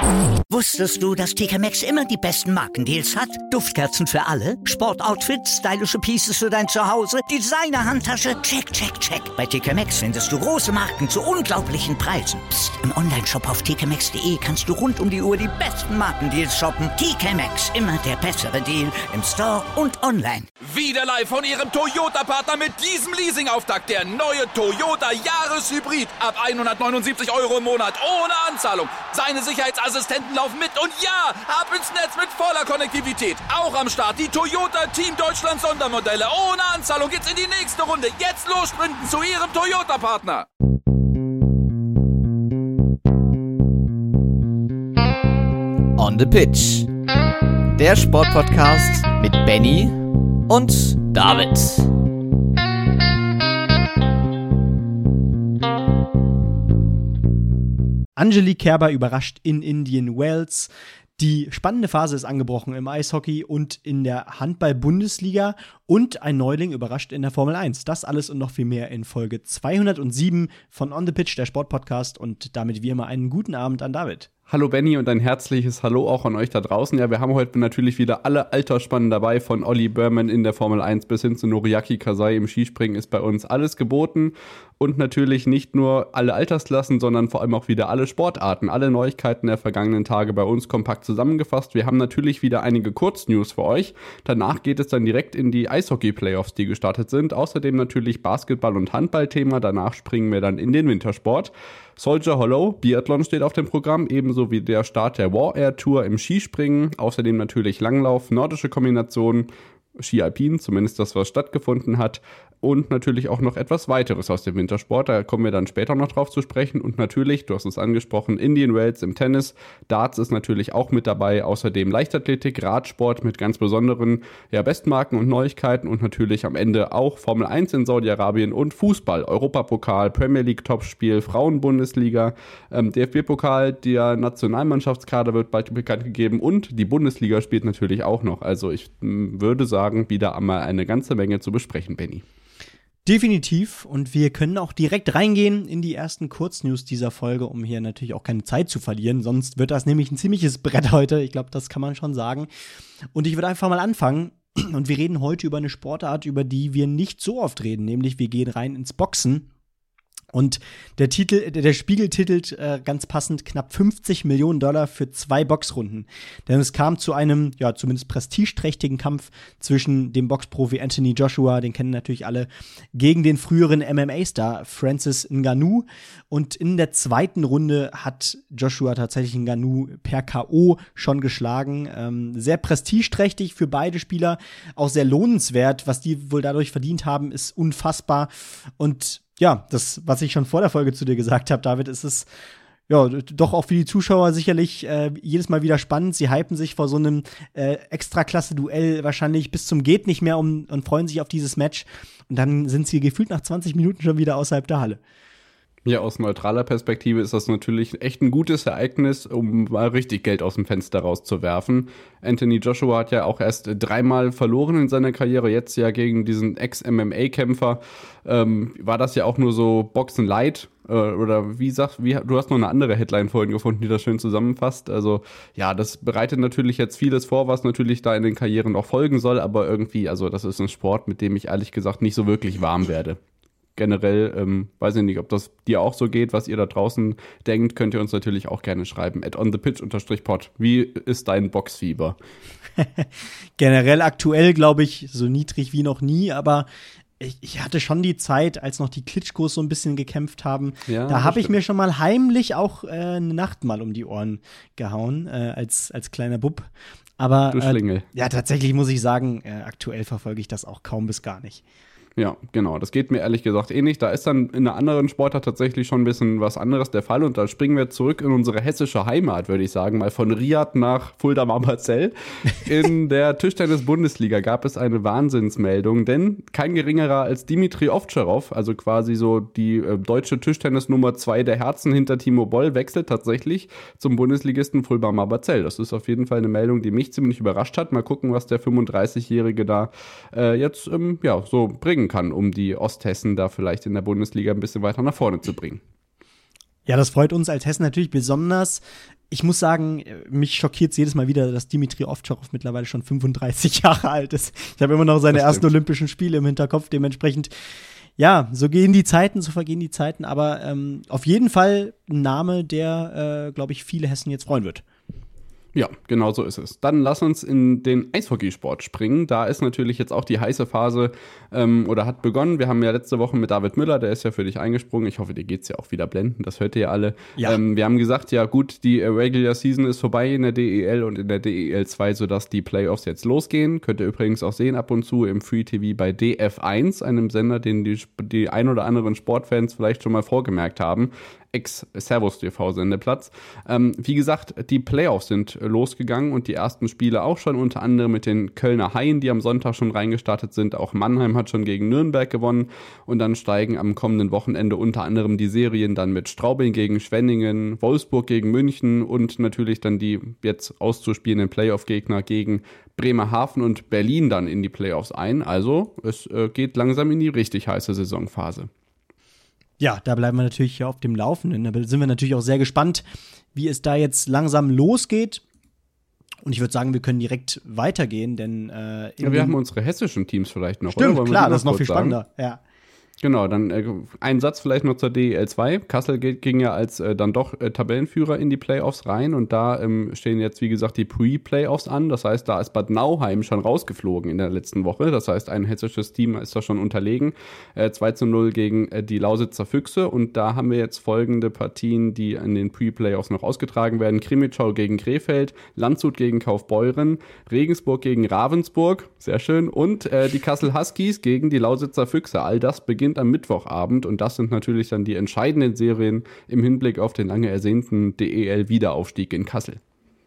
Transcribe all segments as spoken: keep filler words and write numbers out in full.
Wusstest du, dass T K Maxx immer die besten Markendeals hat? Duftkerzen für alle, Sportoutfits, stylische Pieces für dein Zuhause, Designer-Handtasche, check, check, check. Bei T K Maxx findest du große Marken zu unglaublichen Preisen. Psst. Im Onlineshop auf t k maxx punkt d e kannst du rund um die Uhr die besten Markendeals shoppen. T K Maxx, immer der bessere Deal im Store und online. Wieder live von Ihrem Toyota-Partner mit diesem Leasing-Auftakt. Der neue Toyota Jahreshybrid. Ab hundertneunundsiebzig Euro im Monat. Ohne Anzahlung. Seine Sicherheitsassistenten laufen mit. Und ja, ab ins Netz mit voller Konnektivität. Auch am Start die Toyota Team Deutschland Sondermodelle. Ohne Anzahlung geht's in die nächste Runde. Jetzt los sprinten zu Ihrem Toyota-Partner. On the Pitch. Der Sportpodcast mit Benny und David. Angelique Kerber überrascht in Indian Wells. Die spannende Phase ist angebrochen im Eishockey und in der Handball-Bundesliga. Und ein Neuling überrascht in der Formel eins. Das alles und noch viel mehr in Folge zweihundertsieben von On the Pitch, der Sportpodcast. Und damit wie immer einen guten Abend an David. Hallo Benny und ein herzliches Hallo auch an euch da draußen. Ja, wir haben heute natürlich wieder alle Altersspannen dabei, von Olli Berman in der Formel eins bis hin zu Noriaki Kasai im Skispringen ist bei uns alles geboten. Und natürlich nicht nur alle Altersklassen, sondern vor allem auch wieder alle Sportarten. Alle Neuigkeiten der vergangenen Tage bei uns kompakt zusammengefasst. Wir haben natürlich wieder einige Kurznews für euch. Danach geht es dann direkt in die Eishockey-Playoffs, die gestartet sind. Außerdem natürlich Basketball- und Handball-Thema. Danach springen wir dann in den Wintersport. Soldier Hollow, Biathlon steht auf dem Programm, ebenso wie der Start der War Air Tour im Skispringen. Außerdem natürlich Langlauf, nordische Kombination, Ski Alpin, zumindest das, was stattgefunden hat. Und natürlich auch noch etwas weiteres aus dem Wintersport, da kommen wir dann später noch drauf zu sprechen. Und natürlich, du hast es angesprochen, Indian Wells im Tennis, Darts ist natürlich auch mit dabei, außerdem Leichtathletik, Radsport mit ganz besonderen ja, Bestmarken und Neuigkeiten und natürlich am Ende auch Formel eins in Saudi-Arabien und Fußball, Europapokal, Premier League Topspiel, Frauen-Bundesliga, ähm, D F B-Pokal, der Nationalmannschaftskader wird bald bekannt gegeben und die Bundesliga spielt natürlich auch noch. Also ich m, würde sagen, wieder einmal eine ganze Menge zu besprechen, Benny. Definitiv. Und wir können auch direkt reingehen in die ersten Kurznews dieser Folge, um hier natürlich auch keine Zeit zu verlieren. Sonst wird das nämlich ein ziemliches Brett heute. Ich glaube, das kann man schon sagen. Und ich würde einfach mal anfangen. Und wir reden heute über eine Sportart, über die wir nicht so oft reden. Nämlich wir gehen rein ins Boxen. Und der Titel, der Spiegel titelt äh, ganz passend knapp fünfzig Millionen Dollar für zwei Boxrunden. Denn es kam zu einem, ja, zumindest prestigeträchtigen Kampf zwischen dem Boxprofi Anthony Joshua, den kennen natürlich alle, gegen den früheren M M A-Star Francis Ngannou. Und in der zweiten Runde hat Joshua tatsächlich Ngannou per K O schon geschlagen. Ähm, sehr prestigeträchtig für beide Spieler, auch sehr lohnenswert. Was die wohl dadurch verdient haben, ist unfassbar. Und ja, das, was ich schon vor der Folge zu dir gesagt habe, David, ist es ja doch auch für die Zuschauer sicherlich äh, jedes Mal wieder spannend. Sie hypen sich vor so einem äh, Extraklasse-Duell wahrscheinlich bis zum geht nicht mehr um, und freuen sich auf dieses Match. Und dann sind sie gefühlt nach zwanzig Minuten schon wieder außerhalb der Halle. Ja, aus neutraler Perspektive ist das natürlich echt ein gutes Ereignis, um mal richtig Geld aus dem Fenster rauszuwerfen. Anthony Joshua hat ja auch erst dreimal verloren in seiner Karriere, jetzt ja gegen diesen Ex-M M A-Kämpfer. Ähm, war das ja auch nur so Boxen Light? Äh, oder wie sagst wie, du hast noch eine andere Headline vorhin gefunden, die das schön zusammenfasst. Also ja, das bereitet natürlich jetzt vieles vor, was natürlich da in den Karrieren auch folgen soll, aber irgendwie, also das ist ein Sport, mit dem ich ehrlich gesagt nicht so wirklich warm werde. Generell, ähm, weiß ich nicht, ob das dir auch so geht, was ihr da draußen denkt, könnt ihr uns natürlich auch gerne schreiben. at onthepitch unterstrich pod. Wie ist dein Boxfieber? Generell aktuell, glaube ich, so niedrig wie noch nie, aber ich, ich hatte schon die Zeit, als noch die Klitschkos so ein bisschen gekämpft haben. Ja, da habe ich mir schon mal heimlich auch äh, eine Nacht mal um die Ohren gehauen, äh, als, als kleiner Bub. Aber du Schlingel. Äh, ja, tatsächlich muss ich sagen, äh, aktuell verfolge ich das auch kaum bis gar nicht. Ja, genau. Das geht mir ehrlich gesagt eh nicht. Da ist dann in einer anderen Sportart tatsächlich schon ein bisschen was anderes der Fall. Und da springen wir zurück in unsere hessische Heimat, würde ich sagen. Mal von Riad nach Fulda-Marberzell. In der Tischtennis-Bundesliga gab es eine Wahnsinnsmeldung. Denn kein geringerer als Dimitri Ovtcharov, also quasi so die äh, deutsche Tischtennis Nummer zwei der Herzen hinter Timo Boll, wechselt tatsächlich zum Bundesligisten Fulda-Marberzell. Das ist auf jeden Fall eine Meldung, die mich ziemlich überrascht hat. Mal gucken, was der fünfunddreißigjährige da äh, jetzt ähm, ja so bringen kann, um die Osthessen da vielleicht in der Bundesliga ein bisschen weiter nach vorne zu bringen. Ja, das freut uns als Hessen natürlich besonders. ich muss sagen, mich schockiert es jedes Mal wieder, dass Dimitri Ovtcharov mittlerweile schon fünfunddreißig Jahre alt ist. Ich habe immer noch seine ersten Olympischen Spiele im Hinterkopf, dementsprechend. Ja, so gehen die Zeiten, so vergehen die Zeiten, aber ähm, auf jeden Fall ein Name, der, äh, glaube ich, viele Hessen jetzt freuen wird. Ja, genau so ist es. Dann lass uns in den Eishockeysport springen. Da ist natürlich jetzt auch die heiße Phase ähm, oder hat begonnen. Wir haben ja letzte Woche mit David Müller, der ist ja für dich eingesprungen. Ich hoffe, dir geht's ja auch wieder blenden. Das hört ihr ja alle. Ja. Ähm, wir haben gesagt, ja gut, die Regular Season ist vorbei in der D E L und in der D E L zwei, sodass die Playoffs jetzt losgehen. Könnt ihr übrigens auch sehen ab und zu im Free T V bei D F eins, einem Sender, den die, die ein oder anderen Sportfans vielleicht schon mal vorgemerkt haben. Ex-Servus-T V-Sendeplatz. Ähm, wie gesagt, die Playoffs sind losgegangen und die ersten Spiele auch schon, unter anderem mit den Kölner Haien, die am Sonntag schon reingestartet sind. Auch Mannheim hat schon gegen Nürnberg gewonnen und dann steigen am kommenden Wochenende unter anderem die Serien dann mit Straubing gegen Schwenningen, Wolfsburg gegen München und natürlich dann die jetzt auszuspielenden Playoff-Gegner gegen Bremerhaven und Berlin dann in die Playoffs ein. Also es äh, geht langsam in die richtig heiße Saisonphase. Ja, da bleiben wir natürlich auf dem Laufenden. Da sind wir natürlich auch sehr gespannt, wie es da jetzt langsam losgeht. Und ich würde sagen, wir können direkt weitergehen, denn äh, ja, wir haben unsere hessischen Teams vielleicht noch. Stimmt, oder? Klar, das ist noch viel spannender. Ja. Genau, dann äh, ein Satz vielleicht noch zur D E L zwei. Kassel geht, ging ja als äh, dann doch äh, Tabellenführer in die Playoffs rein und da ähm, stehen jetzt, wie gesagt, die Pre-Playoffs an. Das heißt, da ist Bad Nauheim schon rausgeflogen in der letzten Woche. Das heißt, ein hessisches Team ist da schon unterlegen. Äh, zwei zu null gegen äh, die Lausitzer Füchse und da haben wir jetzt folgende Partien, die in den Pre-Playoffs noch ausgetragen werden. Krimitschau gegen Krefeld, Landshut gegen Kaufbeuren, Regensburg gegen Ravensburg, sehr schön, und äh, die Kassel Huskies gegen die Lausitzer Füchse. All das beginnt am Mittwochabend und das sind natürlich dann die entscheidenden Serien im Hinblick auf den lange ersehnten D E L-Wiederaufstieg in Kassel.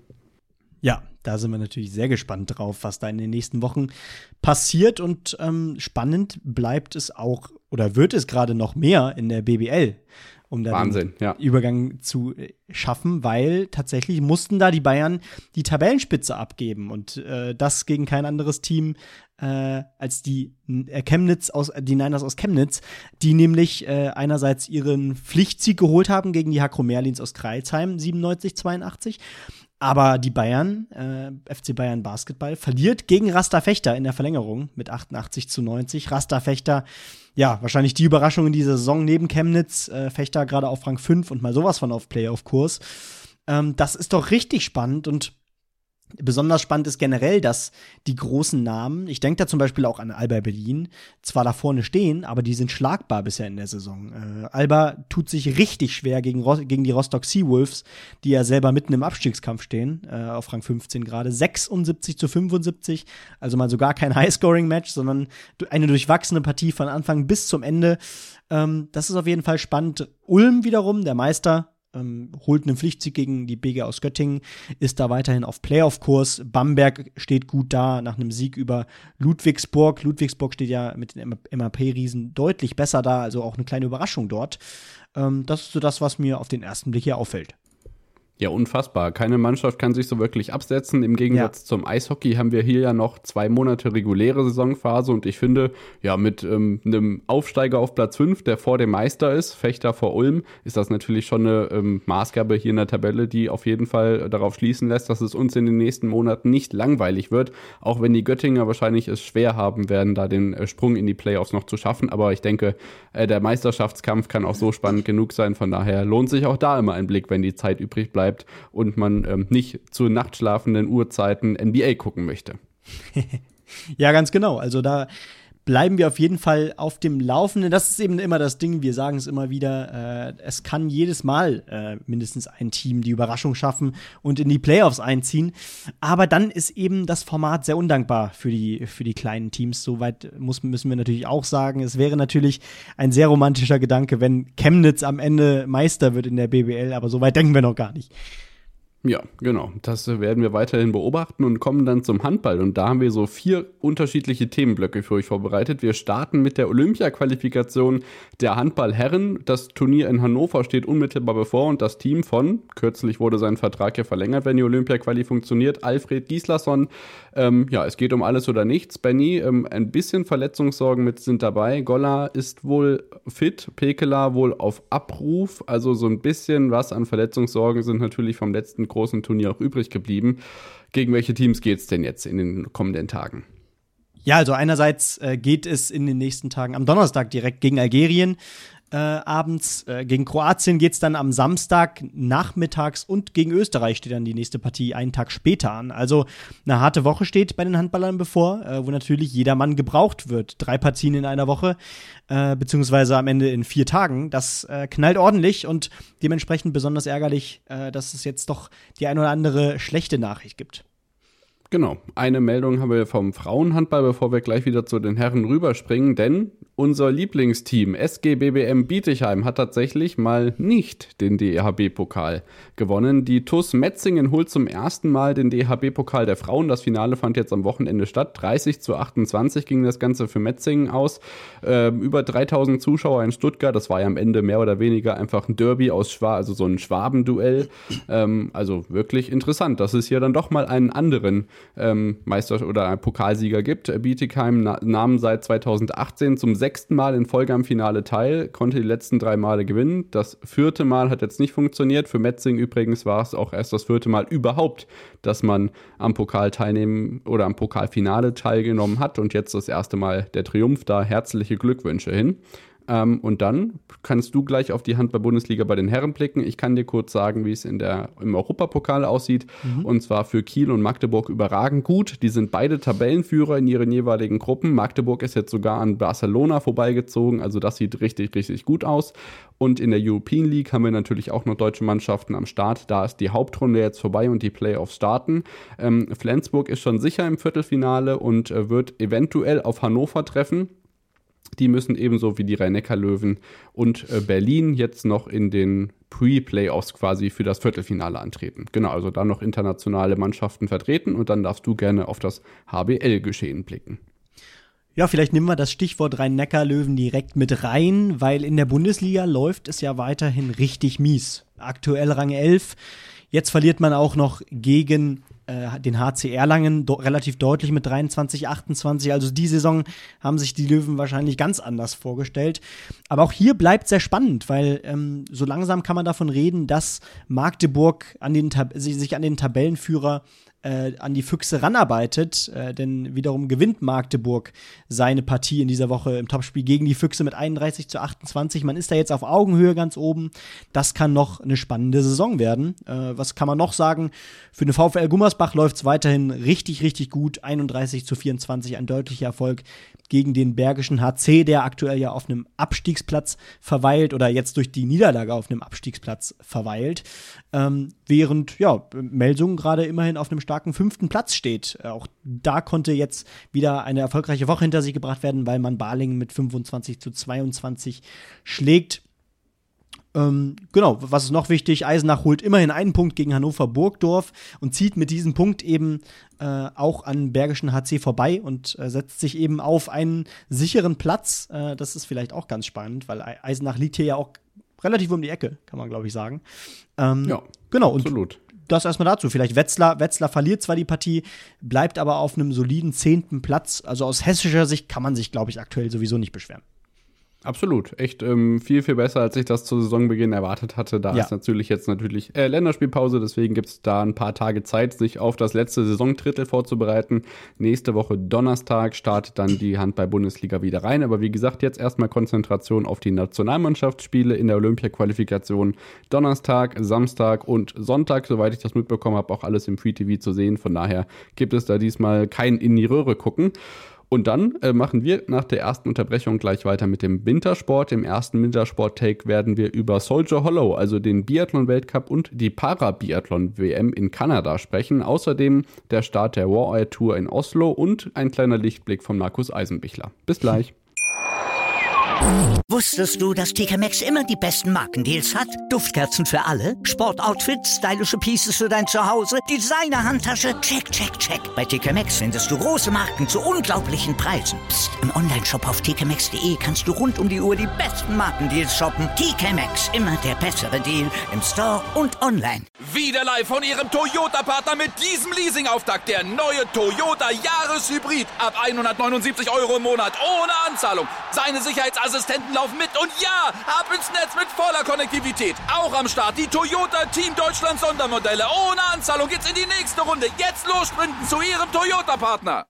Ja, da sind wir natürlich sehr gespannt drauf, was da in den nächsten Wochen passiert und ähm, spannend bleibt es auch oder wird es gerade noch mehr in der B B L, um da Wahnsinn, den ja. Übergang zu schaffen, weil tatsächlich mussten da die Bayern die Tabellenspitze abgeben und äh, das gegen kein anderes Team äh, als die äh, Chemnitz aus die Niners aus Chemnitz, die nämlich äh, einerseits ihren Pflichtsieg geholt haben gegen die Hakro Merlins aus Crailsheim siebenundneunzig zweiundachtzig. Aber die Bayern, äh, F C Bayern Basketball, verliert gegen Rasta Fechter in der Verlängerung mit achtundachtzig zu neunzig. Rasta Fechter, ja, wahrscheinlich die Überraschung in dieser Saison neben Chemnitz. Äh, Fechter gerade auf Rang fünf und mal sowas von auf Playoff-Kurs. Ähm, das ist doch richtig spannend und besonders spannend ist generell, dass die großen Namen, ich denke da zum Beispiel auch an Alba Berlin, zwar da vorne stehen, aber die sind schlagbar bisher in der Saison. Äh, Alba tut sich richtig schwer gegen, Ro- gegen die Rostock Seawolves, die ja selber mitten im Abstiegskampf stehen, äh, auf Rang fünfzehn gerade. sechsundsiebzig zu fünfundsiebzig, also mal sogar kein High-Scoring-Match, sondern eine durchwachsene Partie von Anfang bis zum Ende. Ähm, das ist auf jeden Fall spannend. Ulm wiederum, der Meister, Ähm, holt einen Pflichtsieg gegen die B G aus Göttingen, ist da weiterhin auf Playoff-Kurs. Bamberg steht gut da nach einem Sieg über Ludwigsburg. Ludwigsburg steht ja mit den M A P-Riesen deutlich besser da, also auch eine kleine Überraschung dort. Ähm, das ist so das, was mir auf den ersten Blick hier auffällt. Ja, unfassbar. Keine Mannschaft kann sich so wirklich absetzen. Im Gegensatz ja. zum Eishockey haben wir hier ja noch zwei Monate reguläre Saisonphase und ich finde, ja, mit ähm, einem Aufsteiger auf Platz fünf, der vor dem Meister ist, Fechter vor Ulm, ist das natürlich schon eine ähm, Maßgabe hier in der Tabelle, die auf jeden Fall darauf schließen lässt, dass es uns in den nächsten Monaten nicht langweilig wird, auch wenn die Göttinger wahrscheinlich es schwer haben werden, da den äh, Sprung in die Playoffs noch zu schaffen. Aber ich denke, äh, der Meisterschaftskampf kann auch so spannend genug sein. Von daher lohnt sich auch da immer ein Blick, wenn die Zeit übrig bleibt und man ähm, nicht zu nachtschlafenden Uhrzeiten N B A gucken möchte. Ja, ganz genau. Also da bleiben wir auf jeden Fall auf dem Laufenden. Das ist eben immer das Ding, wir sagen es immer wieder, äh, es kann jedes Mal äh, mindestens ein Team die Überraschung schaffen und in die Playoffs einziehen. Aber dann ist eben das Format sehr undankbar für die, für die kleinen Teams. Soweit muss, müssen wir natürlich auch sagen. Es wäre natürlich ein sehr romantischer Gedanke, wenn Chemnitz am Ende Meister wird in der B B L, aber so weit denken wir noch gar nicht. Ja, genau. Das werden wir weiterhin beobachten und kommen dann zum Handball. Und da haben wir so vier unterschiedliche Themenblöcke für euch vorbereitet. Wir starten mit der Olympia-Qualifikation der Handball-Herren. Das Turnier in Hannover steht unmittelbar bevor und das Team von, kürzlich wurde sein Vertrag ja verlängert, wenn die Olympia-Quali funktioniert, Alfred Gislason. Ähm, ja, es geht um alles oder nichts. Benny, ähm, ein bisschen Verletzungssorgen mit sind dabei. Golla ist wohl fit, Pekela wohl auf Abruf. Also so ein bisschen was an Verletzungssorgen sind natürlich vom letzten großen Turnier auch übrig geblieben. Gegen welche Teams geht es denn jetzt in den kommenden Tagen? Ja, also einerseits äh, geht es in den nächsten Tagen am Donnerstag direkt gegen Algerien. Äh, abends äh, gegen Kroatien geht es dann am Samstag nachmittags und gegen Österreich steht dann die nächste Partie einen Tag später an. Also eine harte Woche steht bei den Handballern bevor, äh, wo natürlich jeder Mann gebraucht wird. Drei Partien in einer Woche, äh, beziehungsweise am Ende in vier Tagen. Das äh, knallt ordentlich und dementsprechend besonders ärgerlich, äh, dass es jetzt doch die ein oder andere schlechte Nachricht gibt. Genau, eine Meldung haben wir vom Frauenhandball, bevor wir gleich wieder zu den Herren rüberspringen, denn unser Lieblingsteam S G B B M Bietigheim hat tatsächlich mal nicht den D E H B-Pokal gewonnen. Die T U S Metzingen holt zum ersten Mal den D E H B-Pokal der Frauen. Das Finale fand jetzt am Wochenende statt. dreißig zu achtundzwanzig ging das Ganze für Metzingen aus. Äh, über dreitausend Zuschauer in Stuttgart. Das war ja am Ende mehr oder weniger einfach ein Derby aus Schwab, also so ein Schwabenduell. Ähm, also wirklich interessant, dass es hier dann doch mal einen anderen Ähm, Meister- oder Pokalsieger gibt. Bietigheim na- nahm seit zweitausendachtzehn zum sechsten Mal in Folge am Finale teil, konnte die letzten drei Male gewinnen. Das vierte Mal hat jetzt nicht funktioniert. Für Metzingen übrigens war es auch erst das vierte Mal überhaupt, dass man am Pokal teilnehmen oder am Pokalfinale teilgenommen hat und jetzt das erste Mal der Triumph da. Herzliche Glückwünsche hin. Ähm, und dann kannst du gleich auf die Handball-Bundesliga bei den Herren blicken. Ich kann dir kurz sagen, wie es in der, im Europapokal aussieht. Mhm. Und zwar für Kiel und Magdeburg überragend gut. Die sind beide Tabellenführer in ihren jeweiligen Gruppen. Magdeburg ist jetzt sogar an Barcelona vorbeigezogen. Also das sieht richtig, richtig gut aus. Und in der European League haben wir natürlich auch noch deutsche Mannschaften am Start. Da ist die Hauptrunde jetzt vorbei und die Playoffs starten. Ähm, Flensburg ist schon sicher im Viertelfinale und äh, wird eventuell auf Hannover treffen. Die müssen ebenso wie die Rhein-Neckar-Löwen und äh, Berlin jetzt noch in den Pre-Playoffs quasi für das Viertelfinale antreten. Genau, also da noch internationale Mannschaften vertreten und dann darfst du gerne auf das H B L-Geschehen blicken. Ja, vielleicht nehmen wir das Stichwort Rhein-Neckar-Löwen direkt mit rein, weil in der Bundesliga läuft es ja weiterhin richtig mies. Aktuell Rang elf. Jetzt verliert man auch noch gegen äh, den H C Erlangen do- relativ deutlich mit dreiundzwanzig achtundzwanzig. Also die Saison haben sich die Löwen wahrscheinlich ganz anders vorgestellt. Aber auch hier bleibt sehr spannend, weil ähm, so langsam kann man davon reden, dass Magdeburg an den Tab- sich an den Tabellenführer Äh, an die Füchse ranarbeitet, äh, denn wiederum gewinnt Magdeburg seine Partie in dieser Woche im Topspiel gegen die Füchse mit einunddreißig zu achtundzwanzig. Man ist da jetzt auf Augenhöhe ganz oben. Das kann noch eine spannende Saison werden. Äh, was kann man noch sagen? Für den VfL Gummersbach läuft es weiterhin richtig, richtig gut. einunddreißig zu vierundzwanzig, ein deutlicher Erfolg gegen den Bergischen H C, der aktuell ja auf einem Abstiegsplatz verweilt oder jetzt durch die Niederlage auf einem Abstiegsplatz verweilt. Ähm, während, ja, Melsungen gerade immerhin auf einem starken fünften Platz steht. Äh, auch da konnte jetzt wieder eine erfolgreiche Woche hinter sich gebracht werden, weil man Balingen mit fünfundzwanzig zu zweiundzwanzig schlägt. Ähm, genau, was ist noch wichtig? Eisenach holt immerhin einen Punkt gegen Hannover Burgdorf und zieht mit diesem Punkt eben äh, auch an Bergischen H C vorbei und äh, setzt sich eben auf einen sicheren Platz. Äh, das ist vielleicht auch ganz spannend, weil Eisenach liegt hier ja auch relativ um die Ecke, kann man glaube ich sagen. Ähm, ja, genau, und absolut. Das erstmal dazu. Vielleicht Wetzlar. Wetzlar verliert zwar die Partie, bleibt aber auf einem soliden zehnten Platz. Also aus hessischer Sicht kann man sich, glaube ich, aktuell sowieso nicht beschweren. Absolut, echt ähm, viel, viel besser, als ich das zu Saisonbeginn erwartet hatte. Da ja. ist natürlich jetzt natürlich äh, Länderspielpause, deswegen gibt es da ein paar Tage Zeit, sich auf das letzte Saisondrittel vorzubereiten. Nächste Woche Donnerstag startet dann die Handball-Bundesliga wieder rein. Aber wie gesagt, jetzt erstmal Konzentration auf die Nationalmannschaftsspiele in der Olympia-Qualifikation. Donnerstag, Samstag und Sonntag, soweit ich das mitbekommen habe, auch alles im Free-T V zu sehen. Von daher gibt es da diesmal kein in die Röhre gucken. Und dann äh, machen wir nach der ersten Unterbrechung gleich weiter mit dem Wintersport. Im ersten Wintersport-Take werden wir über Soldier Hollow, also den Biathlon-Weltcup und die Para-Biathlon-W M in Kanada sprechen. Außerdem der Start der Warrior Tour in Oslo und ein kleiner Lichtblick von Markus Eisenbichler. Bis gleich. Wusstest du, dass T K Maxx immer die besten Markendeals hat? Duftkerzen für alle, Sportoutfits, stylische Pieces für dein Zuhause, Designer-Handtasche, check, check, check. Bei T K Maxx findest du große Marken zu unglaublichen Preisen. Psst. Im Onlineshop auf t k maxx punkt d e kannst du rund um die Uhr die besten Markendeals shoppen. T K Maxx, immer der bessere Deal im Store und online. Wieder live von ihrem Toyota-Partner mit diesem Leasing-Auftakt. Der neue Toyota Jahreshybrid. Ab hundertneunundsiebzig Euro im Monat ohne Anzahlung. Seine Sicherheitsassistenten laufen mit und ja, ab ins Netz mit voller Konnektivität. Auch am Start die Toyota Team Deutschland Sondermodelle. Ohne Anzahlung geht's in die nächste Runde. Jetzt los sprinten zu Ihrem Toyota-Partner.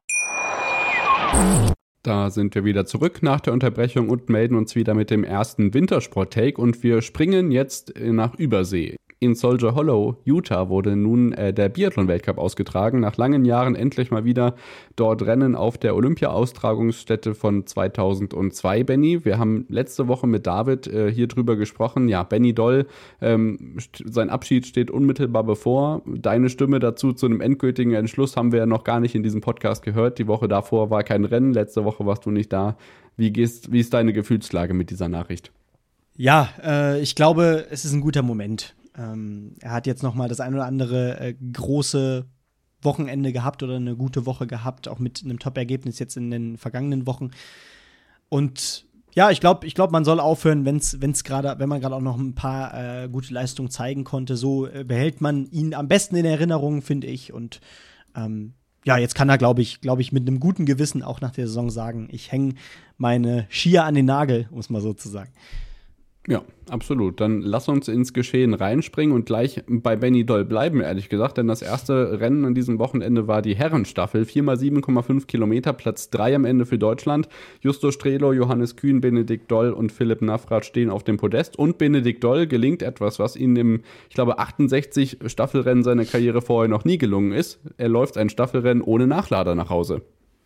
Da sind wir wieder zurück nach der Unterbrechung und melden uns wieder mit dem ersten Wintersport-Take. Und wir springen jetzt nach Übersee. In Soldier Hollow, Utah, wurde nun äh, der Biathlon-Weltcup ausgetragen. Nach langen Jahren endlich mal wieder dort Rennen auf der Olympia-Austragungsstätte von zweitausendzwei, Benny. Wir haben letzte Woche mit David äh, hier drüber gesprochen. Ja, Benny Doll, ähm, st- sein Abschied steht unmittelbar bevor. Deine Stimme dazu zu einem endgültigen Entschluss haben wir ja noch gar nicht in diesem Podcast gehört. Die Woche davor war kein Rennen, letzte Woche warst du nicht da. Wie, gehst, wie ist deine Gefühlslage mit dieser Nachricht? Ja, äh, ich glaube, es ist ein guter Moment. Ähm, er hat jetzt noch mal das ein oder andere äh, große Wochenende gehabt oder eine gute Woche gehabt, auch mit einem Top-Ergebnis jetzt in den vergangenen Wochen. Und ja, ich glaube, ich glaube, man soll aufhören, wenn's, wenn's gerade, wenn man gerade auch noch ein paar äh, gute Leistungen zeigen konnte. So äh, behält man ihn am besten in Erinnerung, finde ich. Und ähm, ja, jetzt kann er, glaube ich, glaube ich, mit einem guten Gewissen auch nach der Saison sagen, ich hänge meine Skier an den Nagel, muss man so zu sagen. Ja, absolut. Dann lass uns ins Geschehen reinspringen und gleich bei Benny Doll bleiben, ehrlich gesagt, denn das erste Rennen an diesem Wochenende war die Herrenstaffel. vier mal sieben Komma fünf Kilometer, Platz drei am Ende für Deutschland. Justo Strelo, Johannes Kühn, Benedikt Doll und Philipp Navrat stehen auf dem Podest. Und Benedikt Doll gelingt etwas, was ihm im, ich glaube, achtundsechzig Staffelrennen seiner Karriere vorher noch nie gelungen ist. Er läuft ein Staffelrennen ohne Nachlader nach Hause.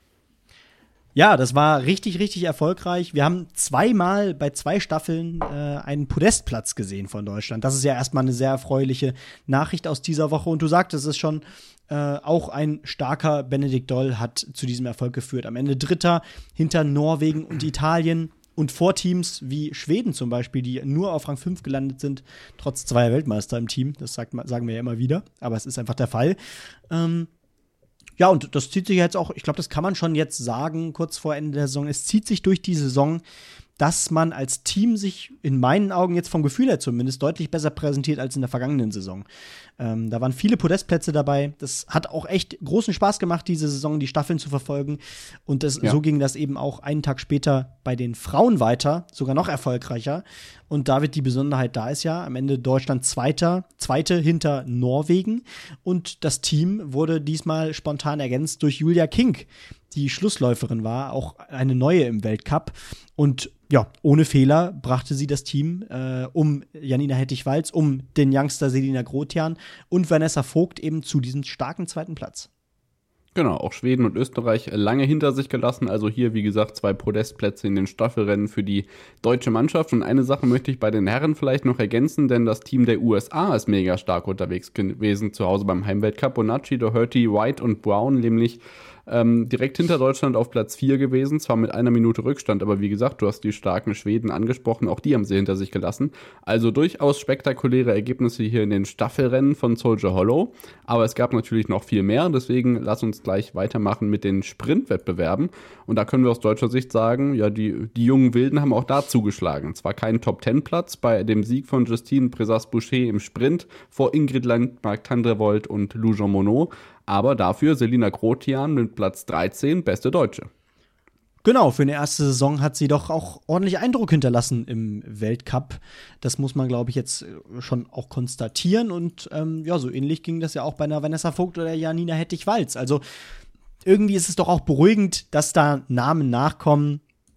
Ja, das war richtig, richtig erfolgreich. Wir haben zweimal bei zwei Staffeln äh, einen Podestplatz gesehen von Deutschland. Das ist ja erstmal eine sehr erfreuliche Nachricht aus dieser Woche. Und du sagtest es schon, äh, auch ein starker Benedikt Doll hat zu diesem Erfolg geführt. Am Ende Dritter hinter Norwegen und Italien und vor Teams wie Schweden zum Beispiel, die nur auf Rang fünf gelandet sind, trotz zweier Weltmeister im Team. Das sagt, sagen wir ja immer wieder, aber es ist einfach der Fall. Ähm, Ja, und das zieht sich jetzt auch, ich glaube, das kann man schon jetzt sagen, kurz vor Ende der Saison. Es zieht sich durch die Saison, dass man als Team sich in meinen Augen jetzt vom Gefühl her zumindest deutlich besser präsentiert als in der vergangenen Saison. Ähm, da waren viele Podestplätze dabei. Das hat auch echt großen Spaß gemacht, diese Saison die Staffeln zu verfolgen. Und das, ja. so ging das eben auch einen Tag später bei den Frauen weiter, sogar noch erfolgreicher. Und David, die Besonderheit da ist ja, am Ende Deutschland Zweiter, Zweite hinter Norwegen. Und das Team wurde diesmal spontan ergänzt durch Julia Kink, die Schlussläuferin war, auch eine neue im Weltcup. Und ja, ohne Fehler brachte sie das Team äh, um Janina Hettich-Walz, um den Youngster Selina Grotian und Vanessa Vogt eben zu diesem starken zweiten Platz. Genau, auch Schweden und Österreich lange hinter sich gelassen. Also hier, wie gesagt, zwei Podestplätze in den Staffelrennen für die deutsche Mannschaft. Und eine Sache möchte ich bei den Herren vielleicht noch ergänzen, denn das Team der U S A ist mega stark unterwegs gewesen zu Hause beim Heimweltcup. Bonacci, Doherty, White und Brown nämlich Ähm, direkt hinter Deutschland auf Platz vier gewesen, zwar mit einer Minute Rückstand, aber wie gesagt, du hast die starken Schweden angesprochen, auch die haben sie hinter sich gelassen. Also durchaus spektakuläre Ergebnisse hier in den Staffelrennen von Soldier Hollow, aber es gab natürlich noch viel mehr, deswegen lass uns gleich weitermachen mit den Sprintwettbewerben und da können wir aus deutscher Sicht sagen, ja, die, die jungen Wilden haben auch da zugeschlagen. Zwar kein Top-Zehn-Platz bei dem Sieg von Justine Brezas-Boucher im Sprint vor Ingrid Landmark-Tandrevold und Lou Jean Monod, aber dafür Selina Grotian mit Platz dreizehn, beste Deutsche. Genau, für eine erste Saison hat sie doch auch ordentlich Eindruck hinterlassen im Weltcup. Das muss man, glaube ich, jetzt schon auch konstatieren. Und ähm, ja, so ähnlich ging das ja auch bei einer Vanessa Vogt oder Janina Hettich-Walz. Also irgendwie ist es doch auch beruhigend, dass da Namen nachkommen.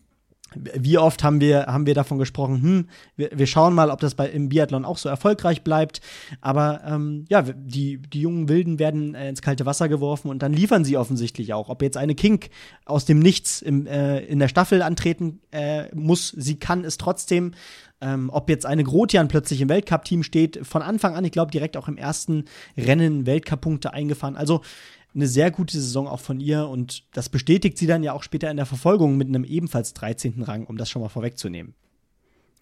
Wie oft haben wir, haben wir davon gesprochen, hm, wir, wir schauen mal, ob das bei, im Biathlon auch so erfolgreich bleibt. Aber ähm, ja, die, die jungen Wilden werden äh, ins kalte Wasser geworfen und dann liefern sie offensichtlich auch. Ob jetzt eine Kink aus dem Nichts im, äh, in der Staffel antreten äh, muss, sie kann es trotzdem. Ähm, ob jetzt eine Grotian plötzlich im Weltcup-Team steht, von Anfang an, ich glaube, direkt auch im ersten Rennen Weltcup-Punkte eingefahren. Also eine sehr gute Saison auch von ihr und das bestätigt sie dann ja auch später in der Verfolgung mit einem ebenfalls dreizehnten Rang, um das schon mal vorwegzunehmen.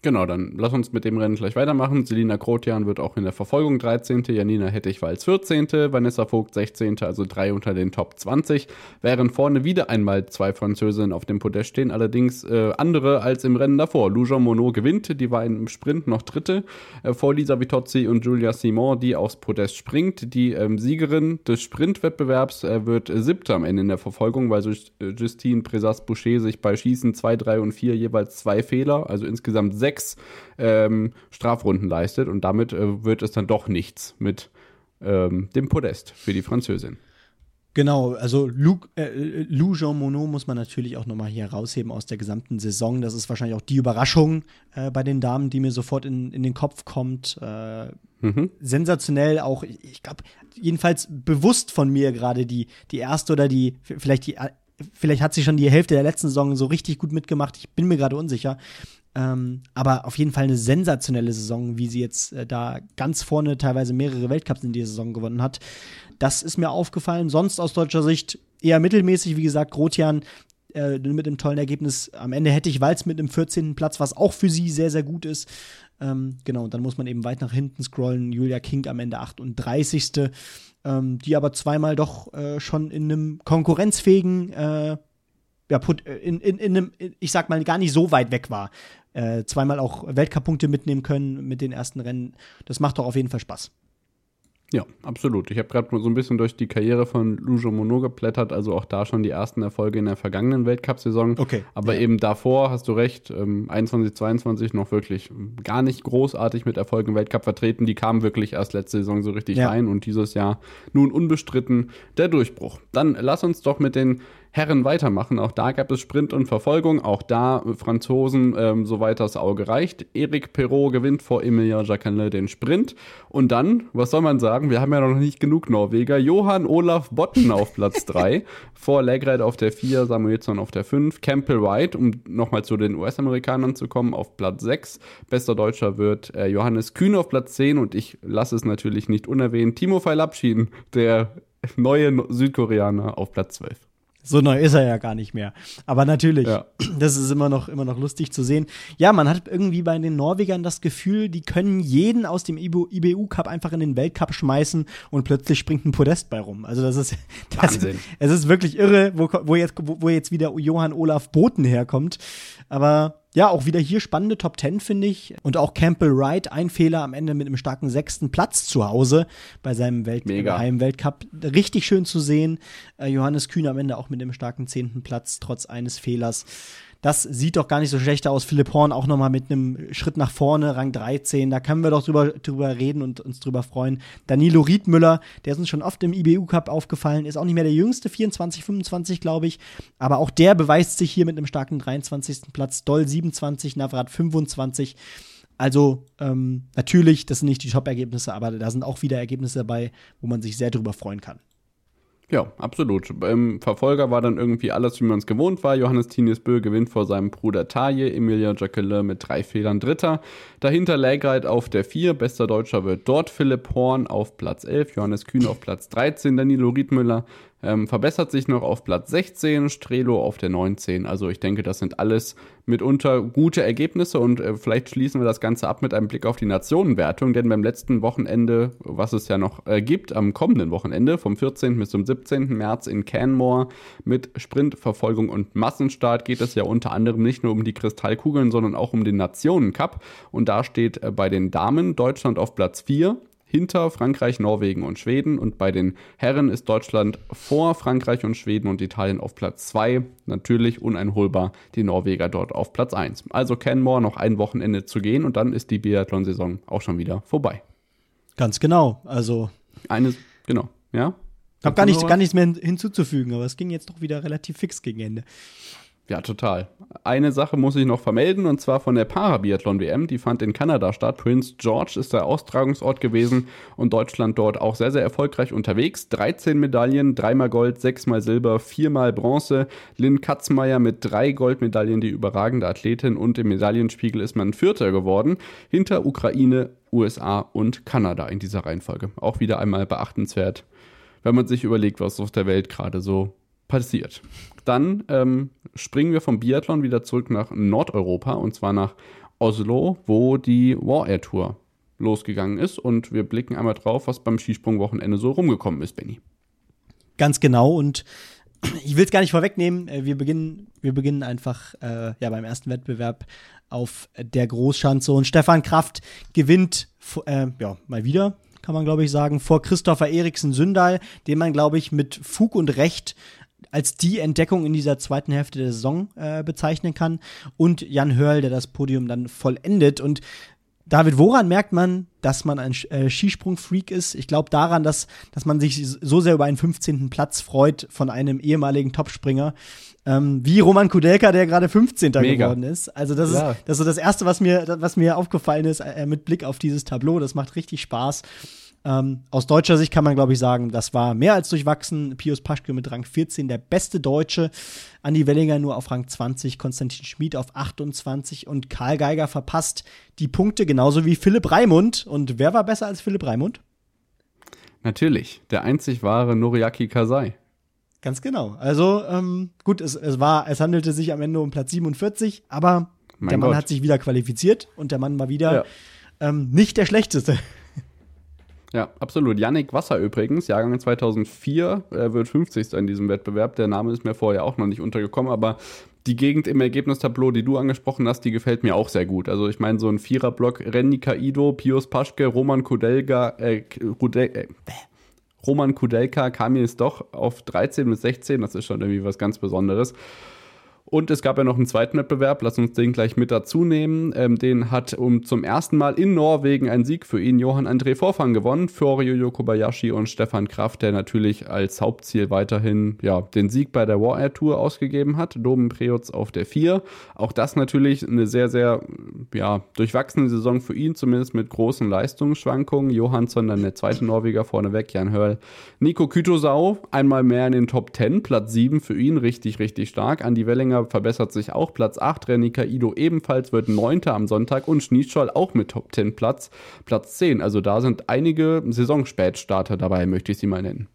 Genau, dann lass uns mit dem Rennen gleich weitermachen. Selina Grotian wird auch in der Verfolgung dreizehnte Janina Hettich-Walz vierzehnte Vanessa Vogt sechzehnte also drei unter den Top zwanzig. Während vorne wieder einmal zwei Französinnen auf dem Podest stehen, allerdings äh, andere als im Rennen davor. Lou Jean Monod gewinnt, die war im Sprint noch Dritte, äh, vor Lisa Vitozzi und Julia Simon, die aufs Podest springt. Die ähm, Siegerin des Sprintwettbewerbs äh, wird äh, Siebte am Ende in der Verfolgung, weil Just, äh, Justine Présas-Boucher sich bei Schießen zwei, drei und vier jeweils zwei Fehler, also insgesamt sechs Ähm, Strafrunden leistet und damit äh, wird es dann doch nichts mit ähm, dem Podest für die Französin. Genau, also Lou, äh, Lou Jean Monod muss man natürlich auch nochmal hier rausheben aus der gesamten Saison. Das ist wahrscheinlich auch die Überraschung äh, bei den Damen, die mir sofort in, in den Kopf kommt. Äh, mhm. Sensationell auch, ich glaube, jedenfalls bewusst von mir gerade die, die erste oder die, vielleicht die, vielleicht hat sie schon die Hälfte der letzten Saison so richtig gut mitgemacht. Ich bin mir gerade unsicher. Ähm, aber auf jeden Fall eine sensationelle Saison, wie sie jetzt äh, da ganz vorne teilweise mehrere Weltcups in dieser Saison gewonnen hat. Das ist mir aufgefallen. Sonst aus deutscher Sicht eher mittelmäßig. Wie gesagt, Grotian äh, mit einem tollen Ergebnis. Am Ende hätte ich Walz mit einem vierzehnten Platz, was auch für sie sehr, sehr gut ist. Ähm, genau, und dann muss man eben weit nach hinten scrollen. Julia King am Ende achtunddreißigste Ähm, die aber zweimal doch äh, schon in einem konkurrenzfähigen äh, ja, in, in, in einem, ich sag mal, gar nicht so weit weg war. Äh, zweimal auch Weltcup-Punkte mitnehmen können mit den ersten Rennen. Das macht doch auf jeden Fall Spaß. Ja, absolut. Ich habe gerade so ein bisschen durch die Karriere von Lou Jean Monod geblättert, also auch da schon die ersten Erfolge in der vergangenen Weltcup-Saison. Okay. Aber ja. eben davor, hast du recht, ähm, einundzwanzig, zweiundzwanzig noch wirklich gar nicht großartig mit Erfolgen im Weltcup vertreten. Die kamen wirklich erst letzte Saison so richtig ja. rein und dieses Jahr nun unbestritten der Durchbruch. Dann lass uns doch mit den Herren weitermachen. Auch da gab es Sprint und Verfolgung. Auch da Franzosen, ähm, soweit das Auge reicht. Eric Perrault gewinnt vor Emilia Jacqueline den Sprint. Und dann, was soll man sagen, wir haben ja noch nicht genug Norweger. Johan Olaf Botten auf Platz drei. Vor Lägreid auf der vier, Samuelsson auf der fünf. Campbell White, um nochmal zu den U S-Amerikanern zu kommen, auf Platz sechs. Bester Deutscher wird äh, Johannes Kühn auf Platz zehn. Und ich lasse es natürlich nicht unerwähnt. Timofey Lapshin, der neue Südkoreaner, auf Platz zwölf. So neu ist er ja gar nicht mehr. Aber natürlich, ja. das ist immer noch, immer noch lustig zu sehen. Ja, man hat irgendwie bei den Norwegern das Gefühl, die können jeden aus dem I B U-Cup einfach in den Weltcup schmeißen und plötzlich springt ein Podest bei rum. Also das ist, das, Wahnsinn. Es ist wirklich irre, wo, wo, jetzt, wo, wo jetzt wieder Johann Olaf Boten herkommt. Aber ja, auch wieder hier spannende Top Ten, finde ich. Und auch Campbell Wright, ein Fehler am Ende mit einem starken sechsten Platz zu Hause bei seinem Welt- Heim-Weltcup. Richtig schön zu sehen. Äh, Johannes Kühn am Ende auch mit einem starken zehnten Platz, trotz eines Fehlers. Das sieht doch gar nicht so schlecht aus. Philipp Horn auch nochmal mit einem Schritt nach vorne, Rang dreizehn. Da können wir doch drüber, drüber reden und uns drüber freuen. Danilo Riedmüller, der ist uns schon oft im I B U-Cup aufgefallen, ist auch nicht mehr der jüngste, vierundzwanzig, fünfundzwanzig, glaube ich. Aber auch der beweist sich hier mit einem starken dreiundzwanzigsten Platz. Doll siebenundzwanzig, Navrat fünfundzwanzig. Also ähm, natürlich, das sind nicht die Top-Ergebnisse, aber da sind auch wieder Ergebnisse dabei, wo man sich sehr drüber freuen kann. Ja, absolut. Beim Verfolger war dann irgendwie alles, wie man es gewohnt war. Johannes Tinius Bö gewinnt vor seinem Bruder Taje, Emilia Jacqueline mit drei Fehlern Dritter. Dahinter Lägreid auf der vier, bester Deutscher wird dort Philipp Horn auf Platz elf, Johannes Kühn auf Platz dreizehn, Danilo Riedmüller ähm, verbessert sich noch auf Platz sechzehn, Strelo auf der neunzehn. Also ich denke, das sind alles mitunter gute Ergebnisse und äh, vielleicht schließen wir das Ganze ab mit einem Blick auf die Nationenwertung, denn beim letzten Wochenende, was es ja noch äh, gibt, am kommenden Wochenende, vom vierzehnten bis zum siebzehnten März in Canmore mit Sprint, Verfolgung und Massenstart geht es ja unter anderem nicht nur um die Kristallkugeln, sondern auch um den Nationencup. Und da steht äh, bei den Damen Deutschland auf Platz vier, hinter Frankreich, Norwegen und Schweden. Und bei den Herren ist Deutschland vor Frankreich und Schweden und Italien auf Platz zwei. Natürlich uneinholbar die Norweger dort auf Platz eins. Also Canmore noch ein Wochenende zu gehen und dann ist die Biathlon-Saison auch schon wieder vorbei. Ganz genau. Also Eine, genau, ja. Ich habe gar, nicht, gar nichts mehr hinzuzufügen, aber es ging jetzt doch wieder relativ fix gegen Ende. Ja, total. Eine Sache muss ich noch vermelden, und zwar von der Parabiathlon-W M. Die fand in Kanada statt. Prince George ist der Austragungsort gewesen und Deutschland dort auch sehr, sehr erfolgreich unterwegs. dreizehn Medaillen, dreimal Gold, sechsmal Silber, viermal Bronze. Lynn Katzmeier mit drei Goldmedaillen, die überragende Athletin, und im Medaillenspiegel ist man Vierter geworden. Hinter Ukraine, U S A und Kanada in dieser Reihenfolge. Auch wieder einmal beachtenswert, wenn man sich überlegt, was auf der Welt gerade so passiert. Dann ähm, springen wir vom Biathlon wieder zurück nach Nordeuropa, und zwar nach Oslo, wo die War Air Tour losgegangen ist. Und wir blicken einmal drauf, was beim Skisprungwochenende so rumgekommen ist, Benni. Ganz genau. Und ich will es gar nicht vorwegnehmen. Wir beginnen, wir beginnen einfach äh, ja, beim ersten Wettbewerb auf der Großschanze. Und Stefan Kraft gewinnt äh, ja, mal wieder, kann man glaube ich sagen, vor Christopher Eriksen Sündal, den man glaube ich mit Fug und Recht als die Entdeckung in dieser zweiten Hälfte der Saison äh, bezeichnen kann. Und Jan Hörl, der das Podium dann vollendet. Und David, woran merkt man, dass man ein äh, Skisprung-Freak ist? Ich glaube daran, dass, dass man sich so sehr über einen fünfzehnten Platz freut von einem ehemaligen Topspringer, ähm, wie Roman Kudelka, der gerade fünfzehnter Mega. geworden ist. Also das Ja. ist, das ist so das Erste, was mir, was mir aufgefallen ist, äh, mit Blick auf dieses Tableau. Das macht richtig Spaß. Ähm, aus deutscher Sicht kann man, glaube ich, sagen, das war mehr als durchwachsen. Pius Paschke mit Rang vierzehn, der beste Deutsche. Andi Wellinger nur auf Rang zwanzig, Konstantin Schmid auf achtundzwanzig und Karl Geiger verpasst die Punkte, genauso wie Philipp Raimund. Und wer war besser als Philipp Raimund? Natürlich, der einzig wahre Noriaki Kasai. Ganz genau. Also, ähm, gut, es, es war, es handelte sich am Ende um Platz siebenundvierzig, aber Mein der Mann Gott. hat sich wieder qualifiziert und der Mann war wieder Ja. ähm, nicht der Schlechteste. Ja, absolut. Yannick Wasser übrigens, Jahrgang zweitausendvier, er wird fünfzigster in diesem Wettbewerb. Der Name ist mir vorher auch noch nicht untergekommen, aber die Gegend im Ergebnistableau, die du angesprochen hast, die gefällt mir auch sehr gut. Also ich meine, so ein Viererblock, Renny Kaido, Pius Paschke, Roman Kudelka, äh, Kudel, äh, Roman Kudelka, Kamil Stoch auf dreizehn bis sechzehn, das ist schon irgendwie was ganz Besonderes. Und es gab ja noch einen zweiten Wettbewerb, lass uns den gleich mit dazu nehmen. Ähm, den hat um zum ersten Mal in Norwegen ein Sieg für ihn Johann André Forfang gewonnen, für Ryoyo Kobayashi und Stefan Kraft, der natürlich als Hauptziel weiterhin ja, den Sieg bei der War Air Tour ausgegeben hat. Domen Preutz auf der vier. Auch das natürlich eine sehr, sehr ja, durchwachsene Saison für ihn, zumindest mit großen Leistungsschwankungen. Johansson dann der zweite Norweger vorneweg, Jan Hörl. Nico Kütosau, einmal mehr in den Top zehn, Platz sieben für ihn, richtig, richtig stark. Andi Wellinger verbessert sich auch, Platz acht, Renny Kaido ebenfalls, wird neunter am Sonntag und Schniedscholl auch mit Top zehn Platz, Platz zehn. Also da sind einige Saisonspätstarter dabei, möchte ich sie mal nennen.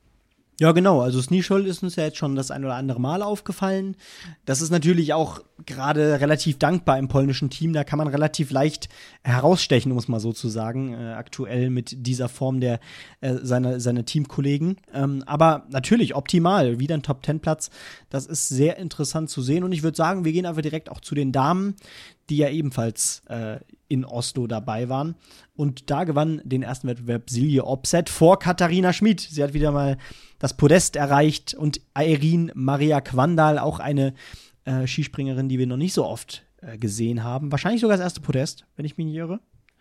Ja, genau. Also Schniedscholl ist uns ja jetzt schon das ein oder andere Mal aufgefallen. Das ist natürlich auch gerade relativ dankbar im polnischen Team. Da kann man relativ leicht herausstechen, um es mal so zu sagen, äh, aktuell mit dieser Form der äh, seiner seiner Teamkollegen. Ähm, aber natürlich optimal, wieder ein Top-Ten-Platz. Das ist sehr interessant zu sehen. Und ich würde sagen, wir gehen einfach direkt auch zu den Damen, die ja ebenfalls äh, in Oslo dabei waren. Und da gewann den ersten Wettbewerb Silje Opset vor Katharina Schmid. Sie hat wieder mal das Podest erreicht. Und Eirin Maria Kvandal, auch eine äh, Skispringerin, die wir noch nicht so oft äh, gesehen haben. Wahrscheinlich sogar das erste Podest, wenn ich mich nicht irre.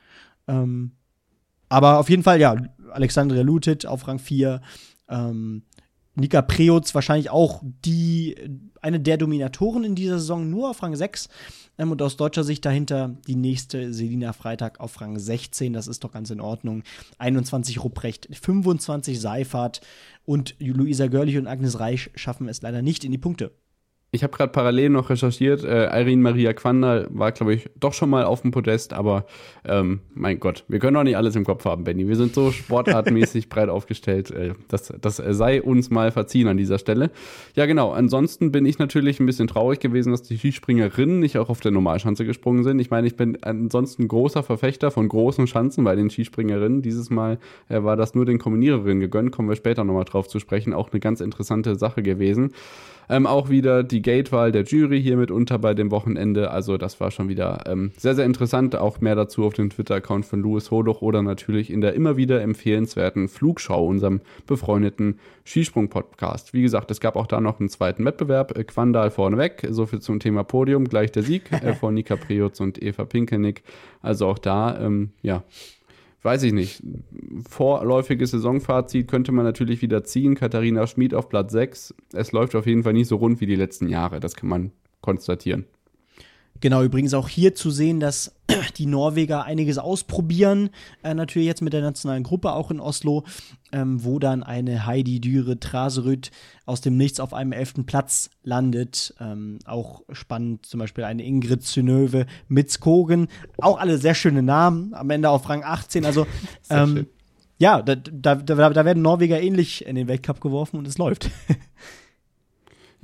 Ähm, aber auf jeden Fall, ja, Alexandria Lutit auf Rang vier. Ähm, Nika Preutz wahrscheinlich auch die, eine der Dominatoren in dieser Saison, nur auf Rang sechs. Ähm, und aus deutscher Sicht dahinter die nächste Selina Freitag auf Rang sechzehn. Das ist doch ganz in Ordnung. einundzwanzig Rupprecht, fünfundzwanzig Seifert und Luisa Görlich und Agnes Reich schaffen es leider nicht in die Punkte. Ich habe gerade parallel noch recherchiert, äh, Eirin Maria Kvandal war, glaube ich, doch schon mal auf dem Podest, aber ähm, mein Gott, wir können doch nicht alles im Kopf haben, Benni. Wir sind so sportartmäßig breit aufgestellt, äh, das, das sei uns mal verziehen an dieser Stelle. Ja genau, ansonsten bin ich natürlich ein bisschen traurig gewesen, dass die Skispringerinnen nicht auch auf der Normalschanze gesprungen sind. Ich meine, ich bin ansonsten großer Verfechter von großen Schanzen bei den Skispringerinnen. Dieses Mal äh, war das nur den Kombiniererinnen gegönnt, kommen wir später nochmal drauf zu sprechen, auch eine ganz interessante Sache gewesen. Ähm, auch wieder die Gatewahl der Jury hier mit unter bei dem Wochenende. Also das war schon wieder ähm, sehr, sehr interessant. Auch mehr dazu auf dem Twitter-Account von Louis Hodoch oder natürlich in der immer wieder empfehlenswerten Flugschau, unserem befreundeten Skisprung-Podcast. Wie gesagt, es gab auch da noch einen zweiten Wettbewerb. Äh, Kvandal vorneweg. So viel zum Thema Podium. Gleich der Sieg äh, von Nika Preutz und Eva Pinkelnick. Also auch da, ähm, ja... Weiß ich nicht. Vorläufiges Saisonfazit könnte man natürlich wieder ziehen. Katharina Schmid auf Platz sechs. Es läuft auf jeden Fall nicht so rund wie die letzten Jahre. Das kann man konstatieren. Genau, übrigens auch hier zu sehen, dass die Norweger einiges ausprobieren, äh, natürlich jetzt mit der nationalen Gruppe auch in Oslo, ähm, wo dann eine Heidi Düre Traserud aus dem Nichts auf einem elften Platz landet. Ähm, auch spannend, zum Beispiel eine Ingrid Synöve mit Skogen, auch alle sehr schöne Namen, am Ende auf Rang achtzehn, also ähm, ja, da, da, da, da werden Norweger ähnlich in den Weltcup geworfen und es läuft. Ja,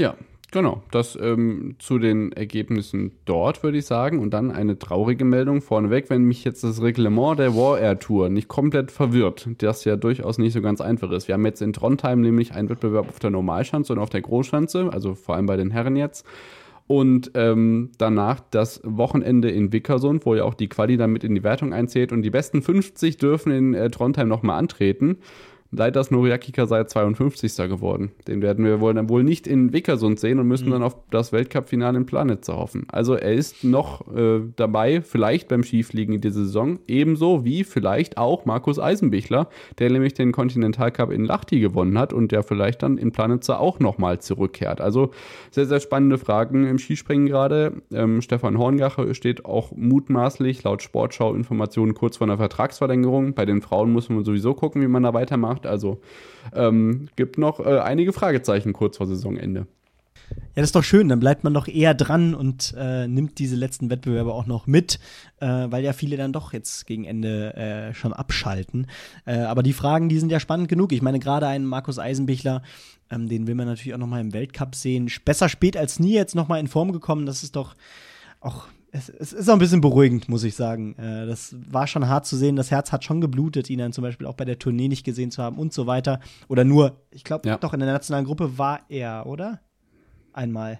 Genau, das ähm, zu den Ergebnissen dort, würde ich sagen. Und dann eine traurige Meldung vorneweg, wenn mich jetzt das Reglement der War Air Tour nicht komplett verwirrt, das ja durchaus nicht so ganz einfach ist. Wir haben jetzt in Trondheim nämlich einen Wettbewerb auf der Normalschanze und auf der Großschanze, also vor allem bei den Herren jetzt. Und ähm, danach das Wochenende in Vikersund, wo ja auch die Quali dann mit in die Wertung einzählt. Und die besten fünfzig dürfen in äh, Trondheim nochmal antreten. Leider ist Noriaki Kasai zweiundfünfzigster geworden. Den werden wir wohl dann wohl nicht in Vikersund sehen und müssen mhm. dann auf das Weltcup-Finale in Planitza hoffen. Also er ist noch äh, dabei, vielleicht beim Skifliegen in dieser Saison, ebenso wie vielleicht auch Markus Eisenbichler, der nämlich den Continental-Cup in Lahti gewonnen hat und der vielleicht dann in Planitza auch nochmal zurückkehrt. Also sehr, sehr spannende Fragen im Skispringen gerade. Ähm, Stefan Horngacher steht auch mutmaßlich laut Sportschau-Informationen kurz vor einer Vertragsverlängerung. Bei den Frauen muss man sowieso gucken, wie man da weitermacht. Also ähm, gibt noch äh, einige Fragezeichen kurz vor Saisonende. Ja, das ist doch schön, dann bleibt man doch eher dran und äh, nimmt diese letzten Wettbewerbe auch noch mit, äh, weil ja viele dann doch jetzt gegen Ende äh, schon abschalten. Äh, aber die Fragen, die sind ja spannend genug. Ich meine, gerade einen Markus Eisenbichler, ähm, den will man natürlich auch noch mal im Weltcup sehen. Besser spät als nie jetzt noch mal in Form gekommen. Das ist doch auch Es, es ist auch ein bisschen beruhigend, muss ich sagen. Äh, das war schon hart zu sehen. Das Herz hat schon geblutet, ihn dann zum Beispiel auch bei der Tournee nicht gesehen zu haben und so weiter. Oder nur, ich glaube, ja. doch in der nationalen Gruppe war er, oder? Einmal.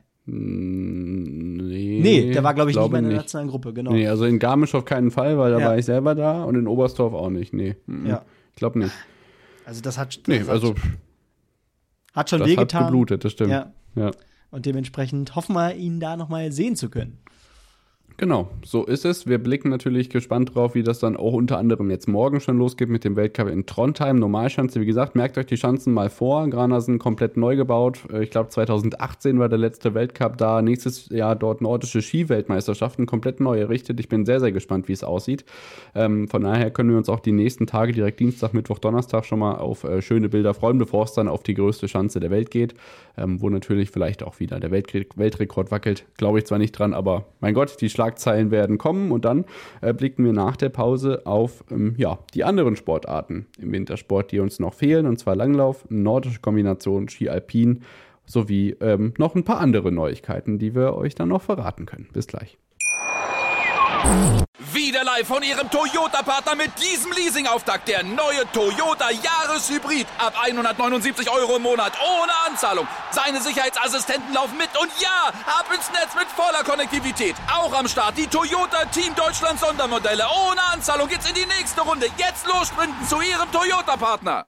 Nee. Nee, der war, glaube ich, nicht mehr in der nicht. nationalen Gruppe, genau. Nee, also in Garmisch auf keinen Fall, weil da ja. war ich selber da und in Oberstdorf auch nicht. Nee. Ja. Ich glaube nicht. Also das hat. Das nee, hat, also. Hat schon das wehgetan. Hat geblutet, das stimmt. Ja. ja. Und dementsprechend hoffen wir, ihn da nochmal sehen zu können. Genau, so ist es. Wir blicken natürlich gespannt drauf, wie das dann auch unter anderem jetzt morgen schon losgeht mit dem Weltcup in Trondheim. Normalschanze, wie gesagt, merkt euch die Schanzen mal vor. Grana sind komplett neu gebaut. Ich glaube, zweitausendachtzehn war der letzte Weltcup da. Nächstes Jahr dort nordische Ski-Weltmeisterschaften, komplett neu errichtet. Ich bin sehr, sehr gespannt, wie es aussieht. Ähm, von daher können wir uns auch die nächsten Tage, direkt Dienstag, Mittwoch, Donnerstag, schon mal auf äh, schöne Bilder freuen, bevor es dann auf die größte Schanze der Welt geht, ähm, wo natürlich vielleicht auch wieder der Weltre- Weltrekord wackelt. Glaube ich zwar nicht dran, aber mein Gott, die Schlagzeilen werden kommen und dann äh, blicken wir nach der Pause auf ähm, ja, die anderen Sportarten im Wintersport, die uns noch fehlen, und zwar Langlauf, nordische Kombination, Ski Alpin sowie ähm, noch ein paar andere Neuigkeiten, die wir euch dann noch verraten können. Bis gleich. Wieder live von Ihrem Toyota-Partner mit diesem Leasing-Auftakt. Der neue Toyota Jahreshybrid. Ab hundertneunundsiebzig Euro im Monat. Ohne Anzahlung. Seine Sicherheitsassistenten laufen mit. Und ja, ab ins Netz mit voller Konnektivität. Auch am Start die Toyota Team Deutschland Sondermodelle. Ohne Anzahlung geht's in die nächste Runde. Jetzt los sprinten zu Ihrem Toyota-Partner.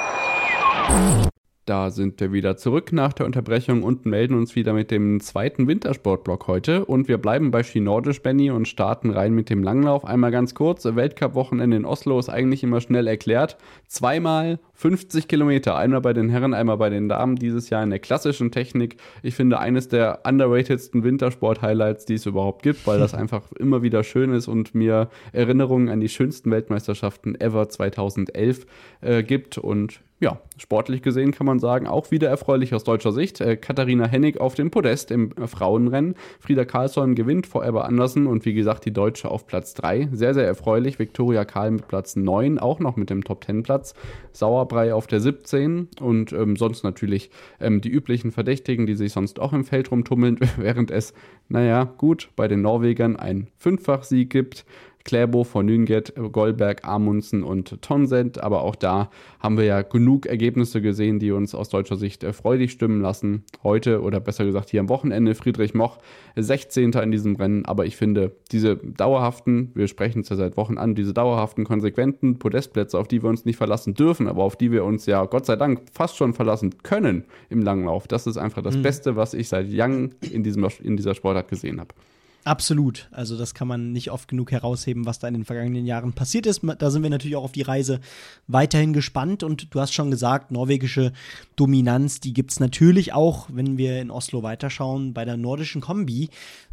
Da sind wir wieder zurück nach der Unterbrechung und melden uns wieder mit dem zweiten Wintersportblock heute. Und wir bleiben bei Ski Nordisch, Benny, und starten rein mit dem Langlauf. Einmal ganz kurz, Weltcup-Wochenende in Oslo ist eigentlich immer schnell erklärt. Zweimal fünfzig Kilometer, einmal bei den Herren, einmal bei den Damen, dieses Jahr in der klassischen Technik. Ich finde, eines der underratedsten Wintersport-Highlights, die es überhaupt gibt, weil das einfach immer wieder schön ist und mir Erinnerungen an die schönsten Weltmeisterschaften ever zweitausendelf äh, gibt. Und ja, sportlich gesehen kann man sagen, auch wieder erfreulich aus deutscher Sicht. Äh, Katharina Hennig auf dem Podest im äh, Frauenrennen. Frieda Karlsson gewinnt vor Ebba Andersen und wie gesagt die Deutsche auf Platz drei. Sehr, sehr erfreulich. Viktoria Karl mit Platz neun, auch noch mit dem Top-zehn-Platz. Sauerbrei auf der siebzehn und ähm, sonst natürlich ähm, die üblichen Verdächtigen, die sich sonst auch im Feld rumtummeln, während es, naja, gut, bei den Norwegern einen Fünffach-Sieg gibt. Klæbo von Nynget, Goldberg, Amundsen und Townsend. Aber auch da haben wir ja genug Ergebnisse gesehen, die uns aus deutscher Sicht äh, freudig stimmen lassen. Heute, oder besser gesagt hier am Wochenende, Friedrich Moch, sechzehnter in diesem Rennen. Aber ich finde, diese dauerhaften, wir sprechen es ja seit Wochen an, diese dauerhaften, konsequenten Podestplätze, auf die wir uns nicht verlassen dürfen, aber auf die wir uns ja Gott sei Dank fast schon verlassen können im Langlauf. Das ist einfach das mhm. Beste, was ich seit Young in, diesem, in dieser Sportart gesehen habe. Absolut. Also das kann man nicht oft genug herausheben, was da in den vergangenen Jahren passiert ist. Da sind wir natürlich auch auf die Reise weiterhin gespannt. Und du hast schon gesagt, norwegische Dominanz, die gibt's natürlich auch, wenn wir in Oslo weiterschauen, bei der nordischen Kombi.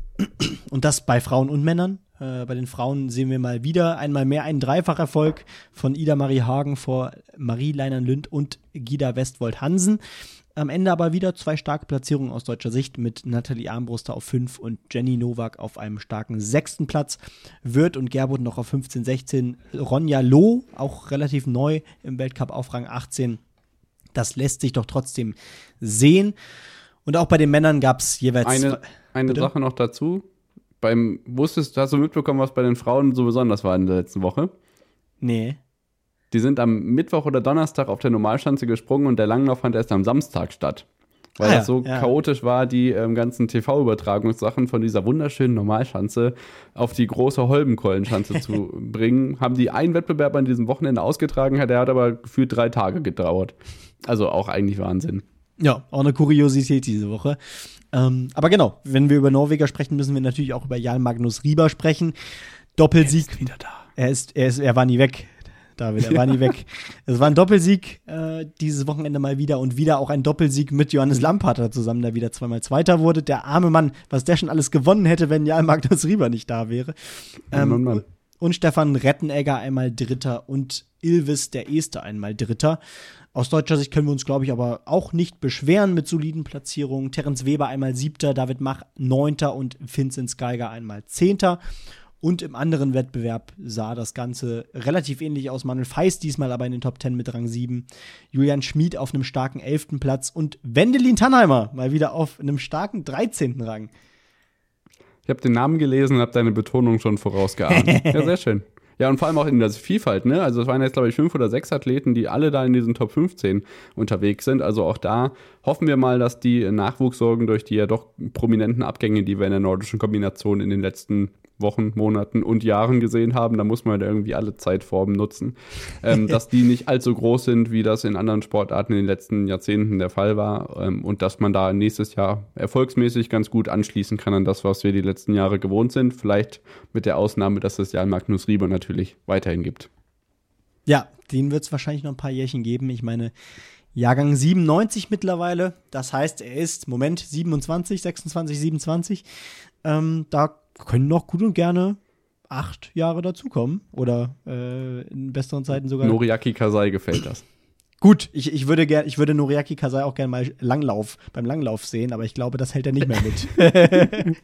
Und das bei Frauen und Männern. Äh, bei den Frauen sehen wir mal wieder einmal mehr einen Dreifacherfolg von Ida Marie Hagen vor Marie Leinern-Lünd und Gida Westwold Hansen. Am Ende aber wieder zwei starke Platzierungen aus deutscher Sicht mit Nathalie Armbruster auf fünf und Jenny Nowak auf einem starken sechsten Platz. Wirth und Gerburg noch auf fünfzehn, sechzehn. Ronja Loh, auch relativ neu im Weltcup auf Rang achtzehn. Das lässt sich doch trotzdem sehen. Und auch bei den Männern gab es jeweils Eine, zwei. eine Bitte? Sache noch dazu. Beim, wusstest, hast du mitbekommen, was bei den Frauen so besonders war in der letzten Woche? Nee. Die sind am Mittwoch oder Donnerstag auf der Normalschanze gesprungen und der Langlauf fand erst am Samstag statt. Weil Ah, ja, das so ja. chaotisch war, die ähm, ganzen T V-Übertragungssachen von dieser wunderschönen Normalschanze auf die große Holmenkollenschanze zu bringen. Haben die einen Wettbewerb an diesem Wochenende ausgetragen, der hat aber gefühlt drei Tage gedauert. Also auch eigentlich Wahnsinn. Ja, auch eine Kuriosität diese Woche. Ähm, aber genau, wenn wir über Norweger sprechen, müssen wir natürlich auch über Jarl Magnus Rieber sprechen. Doppelsieg. Er ist wieder da. Er ist, er ist, er war nie weg. David, er war nie weg. Es war ein Doppelsieg äh, dieses Wochenende mal wieder und wieder auch ein Doppelsieg mit Johannes Lampater zusammen, der wieder zweimal Zweiter wurde. Der arme Mann, was der schon alles gewonnen hätte, wenn Jarl Magnus Rieber nicht da wäre. Ähm, Mann, Mann. Und Stefan Rettenegger einmal Dritter und Ylvis der Este einmal Dritter. Aus deutscher Sicht können wir uns, glaube ich, aber auch nicht beschweren mit soliden Platzierungen. Terence Weber einmal Siebter, David Mach Neunter und Vinzenz Geiger einmal Zehnter. Und im anderen Wettbewerb sah das Ganze relativ ähnlich aus. Manuel Feist diesmal aber in den Top Ten mit Rang sieben. Julian Schmid auf einem starken elften Platz und Wendelin Tannheimer mal wieder auf einem starken dreizehnten Rang. Ich habe den Namen gelesen und habe deine Betonung schon vorausgeahnt. Ja, sehr schön. Ja, und vor allem auch in der Vielfalt, ne? Also es waren jetzt, glaube ich, fünf oder sechs Athleten, die alle da in diesen Top fünfzehn unterwegs sind. Also auch da hoffen wir mal, dass die Nachwuchs sorgen durch die ja doch prominenten Abgänge, die wir in der nordischen Kombination in den letzten Wochen, Monaten und Jahren gesehen haben. Da muss man ja irgendwie alle Zeitformen nutzen. Ähm, dass die nicht allzu groß sind, wie das in anderen Sportarten in den letzten Jahrzehnten der Fall war. Ähm, und dass man da nächstes Jahr erfolgsmäßig ganz gut anschließen kann an das, was wir die letzten Jahre gewohnt sind. Vielleicht mit der Ausnahme, dass es ja Magnus Rieber natürlich weiterhin gibt. Ja, den wird es wahrscheinlich noch ein paar Jährchen geben. Ich meine, Jahrgang siebenundneunzig mittlerweile. Das heißt, er ist, Moment, siebenundzwanzig, sechsundzwanzig, siebenundzwanzig. Ähm, da können noch gut und gerne acht Jahre dazukommen. Oder äh, in besseren Zeiten sogar. Noriaki Kasai gefällt das. Gut, ich, ich würde gern, ich würde Noriaki Kasai auch gerne mal Langlauf, beim Langlauf sehen, aber ich glaube, das hält er nicht mehr mit.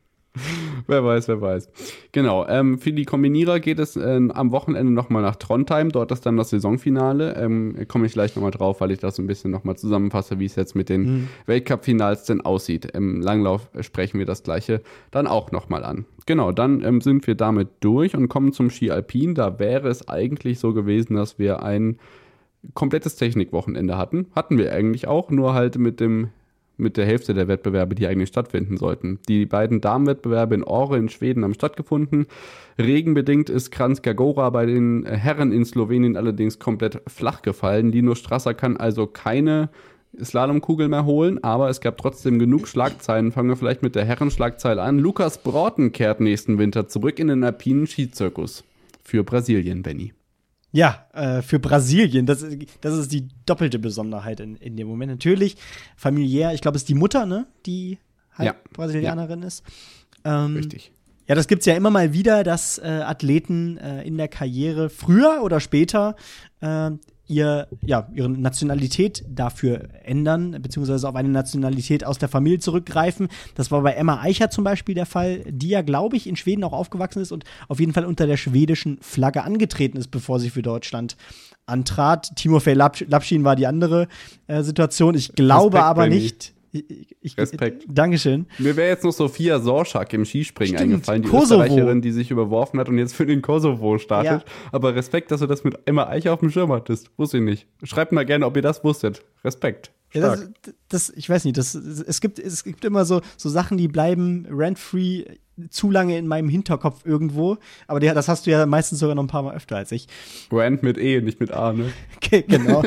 Wer weiß, wer weiß. Genau, ähm, für die Kombinierer geht es äh, am Wochenende nochmal nach Trondheim. Dort ist dann das Saisonfinale. Ähm, komme ich gleich nochmal drauf, weil ich das so ein bisschen nochmal zusammenfasse, wie es jetzt mit den mhm. Weltcup-Finals denn aussieht. Im Langlauf sprechen wir das Gleiche dann auch nochmal an. Genau, dann ähm, sind wir damit durch und kommen zum Ski Alpin. Da wäre es eigentlich so gewesen, dass wir ein komplettes Technikwochenende hatten. Hatten wir eigentlich auch, nur halt mit dem mit der Hälfte der Wettbewerbe, die eigentlich stattfinden sollten. Die beiden Damenwettbewerbe in Åre in Schweden haben stattgefunden. Regenbedingt ist Kranjska Gora bei den Herren in Slowenien allerdings komplett flach gefallen. Linus Strasser kann also keine Slalomkugel mehr holen, aber es gab trotzdem genug Schlagzeilen. Fangen wir vielleicht mit der Herrenschlagzeile an. Lukas Broughton kehrt nächsten Winter zurück in den alpinen Skizirkus für Brasilien, Benny. Ja, äh, für Brasilien, das, das ist die doppelte Besonderheit in, in dem Moment. Natürlich familiär, ich glaube, es ist die Mutter, ne, die halt ja. Brasilianerin ja. ist. Ähm, Richtig. Ja, das gibt's ja immer mal wieder, dass äh, Athleten äh, in der Karriere früher oder später äh, ihr, ja, ihre Nationalität dafür ändern, beziehungsweise auf eine Nationalität aus der Familie zurückgreifen. Das war bei Emma Eicher zum Beispiel der Fall, die ja, glaube ich, in Schweden auch aufgewachsen ist und auf jeden Fall unter der schwedischen Flagge angetreten ist, bevor sie für Deutschland antrat. Timofey Lapschin war die andere äh, Situation. Ich glaube Respekt, aber Benny. nicht. Ich, ich, Respekt. Äh, Dankeschön. Mir wäre jetzt noch Sophia Sorschak im Skispringen Stimmt, eingefallen, die Kosovo. Österreicherin, die sich überworfen hat und jetzt für den Kosovo startet. Ja. Aber Respekt, dass du das mit Emma Eicher auf dem Schirm hattest. Wusste ich nicht. Schreibt mal gerne, ob ihr das wusstet. Respekt. Ja, das, das, ich weiß nicht, das, es, gibt, es gibt immer so, so Sachen, die bleiben rent-free zu lange in meinem Hinterkopf irgendwo. Aber die, das hast du ja meistens sogar noch ein paar Mal öfter als ich. Rant mit E, nicht mit A, ne? Okay, genau.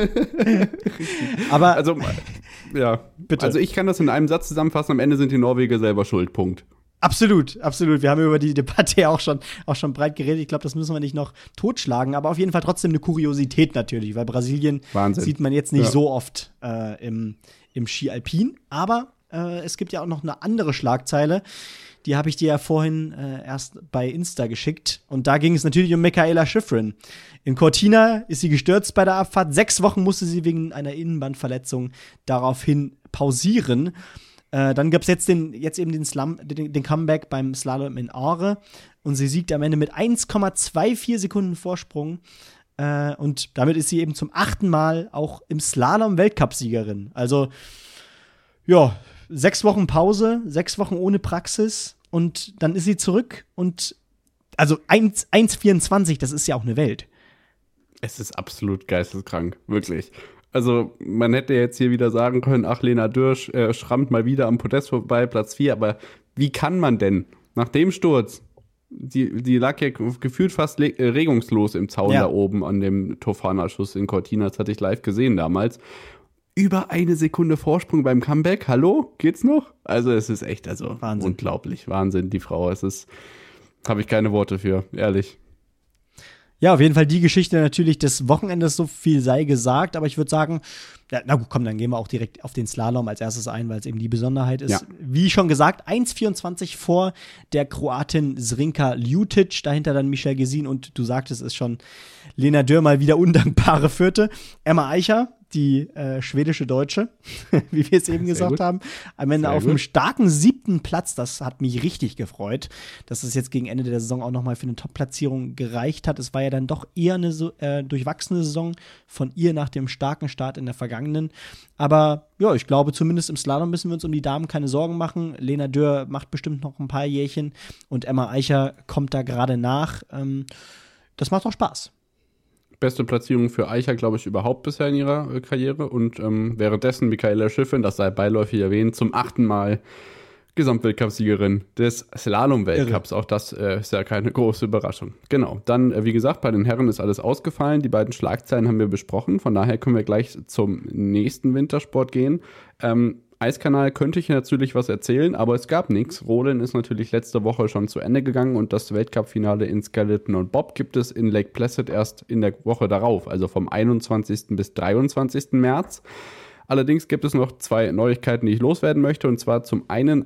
Aber also, ja. Bitte. Also ich kann das in einem Satz zusammenfassen, am Ende sind die Norweger selber schuld, Punkt. Absolut, absolut. Wir haben über die Debatte auch schon, auch schon breit geredet. Ich glaube, das müssen wir nicht noch totschlagen, aber auf jeden Fall trotzdem eine Kuriosität natürlich, weil Brasilien Wahnsinn. Sieht man jetzt nicht ja. so oft äh, im, im Ski Alpin. Aber äh, es gibt ja auch noch eine andere Schlagzeile, die habe ich dir ja vorhin äh, erst bei Insta geschickt. Und da ging es natürlich um Michaela Schifrin. In Cortina ist sie gestürzt bei der Abfahrt. Sechs Wochen musste sie wegen einer Innenbandverletzung daraufhin pausieren. Äh, dann gab es jetzt, den, jetzt eben den, Slam, den, den Comeback beim Slalom in Åre. Und sie siegt am Ende mit eins Komma vierundzwanzig Sekunden Vorsprung. Äh, und damit ist sie eben zum achten Mal auch im Slalom Weltcup-Siegerin. Also, ja, sechs Wochen Pause, sechs Wochen ohne Praxis und dann ist sie zurück und also eins vierundzwanzig, das ist ja auch eine Welt. Es ist absolut geisteskrank, wirklich. Also man hätte jetzt hier wieder sagen können, ach, Lena Dürr äh, schrammt mal wieder am Podest vorbei, Platz vier, aber wie kann man denn nach dem Sturz, die, die lag ja gefühlt fast le- regungslos im Zaun ja. da oben an dem Tofana-Schuss in Cortina, das hatte ich live gesehen damals, über eine Sekunde Vorsprung beim Comeback, hallo, geht's noch? Also es ist echt, also Wahnsinn. Unglaublich, Wahnsinn, die Frau, es ist, habe ich keine Worte für, ehrlich. Ja, auf jeden Fall die Geschichte natürlich des Wochenendes, so viel sei gesagt, aber ich würde sagen, ja, na gut, komm, dann gehen wir auch direkt auf den Slalom als erstes ein, weil es eben die Besonderheit ist. Ja. Wie schon gesagt, eins vierundzwanzig vor der Kroatin Zrinka Ljutic, dahinter dann Michelle Gesin und du sagtest es schon, Lena Dürr mal wieder undankbare Vierte. Emma Eicher, die äh, schwedische Deutsche, wie wir es eben Sehr gesagt gut. haben, am Ende Sehr auf gut. einem starken siebten Platz. Das hat mich richtig gefreut, dass es jetzt gegen Ende der Saison auch nochmal für eine Top-Platzierung gereicht hat. Es war ja dann doch eher eine so, äh, durchwachsene Saison von ihr nach dem starken Start in der vergangenen. Aber ja, ich glaube, zumindest im Slalom müssen wir uns um die Damen keine Sorgen machen. Lena Dürr macht bestimmt noch ein paar Jährchen und Emma Eicher kommt da gerade nach. Ähm, das macht doch Spaß. Beste Platzierung für Eicher, glaube ich, überhaupt bisher in ihrer äh, Karriere. Und ähm, währenddessen Michaela Schiffrin, das sei beiläufig erwähnt, zum achten Mal Gesamtweltcupsiegerin des Slalom-Weltcups. Auch das äh, ist ja keine große Überraschung. Genau, dann, äh, wie gesagt, bei den Herren ist alles ausgefallen. Die beiden Schlagzeilen haben wir besprochen. Von daher können wir gleich zum nächsten Wintersport gehen. Ähm, Eiskanal könnte ich natürlich was erzählen, aber es gab nichts. Rodeln ist natürlich letzte Woche schon zu Ende gegangen und das Weltcup-Finale in Skeleton und Bob gibt es in Lake Placid erst in der Woche darauf, also vom einundzwanzigsten bis dreiundzwanzigsten März. Allerdings gibt es noch zwei Neuigkeiten, die ich loswerden möchte, und zwar zum einen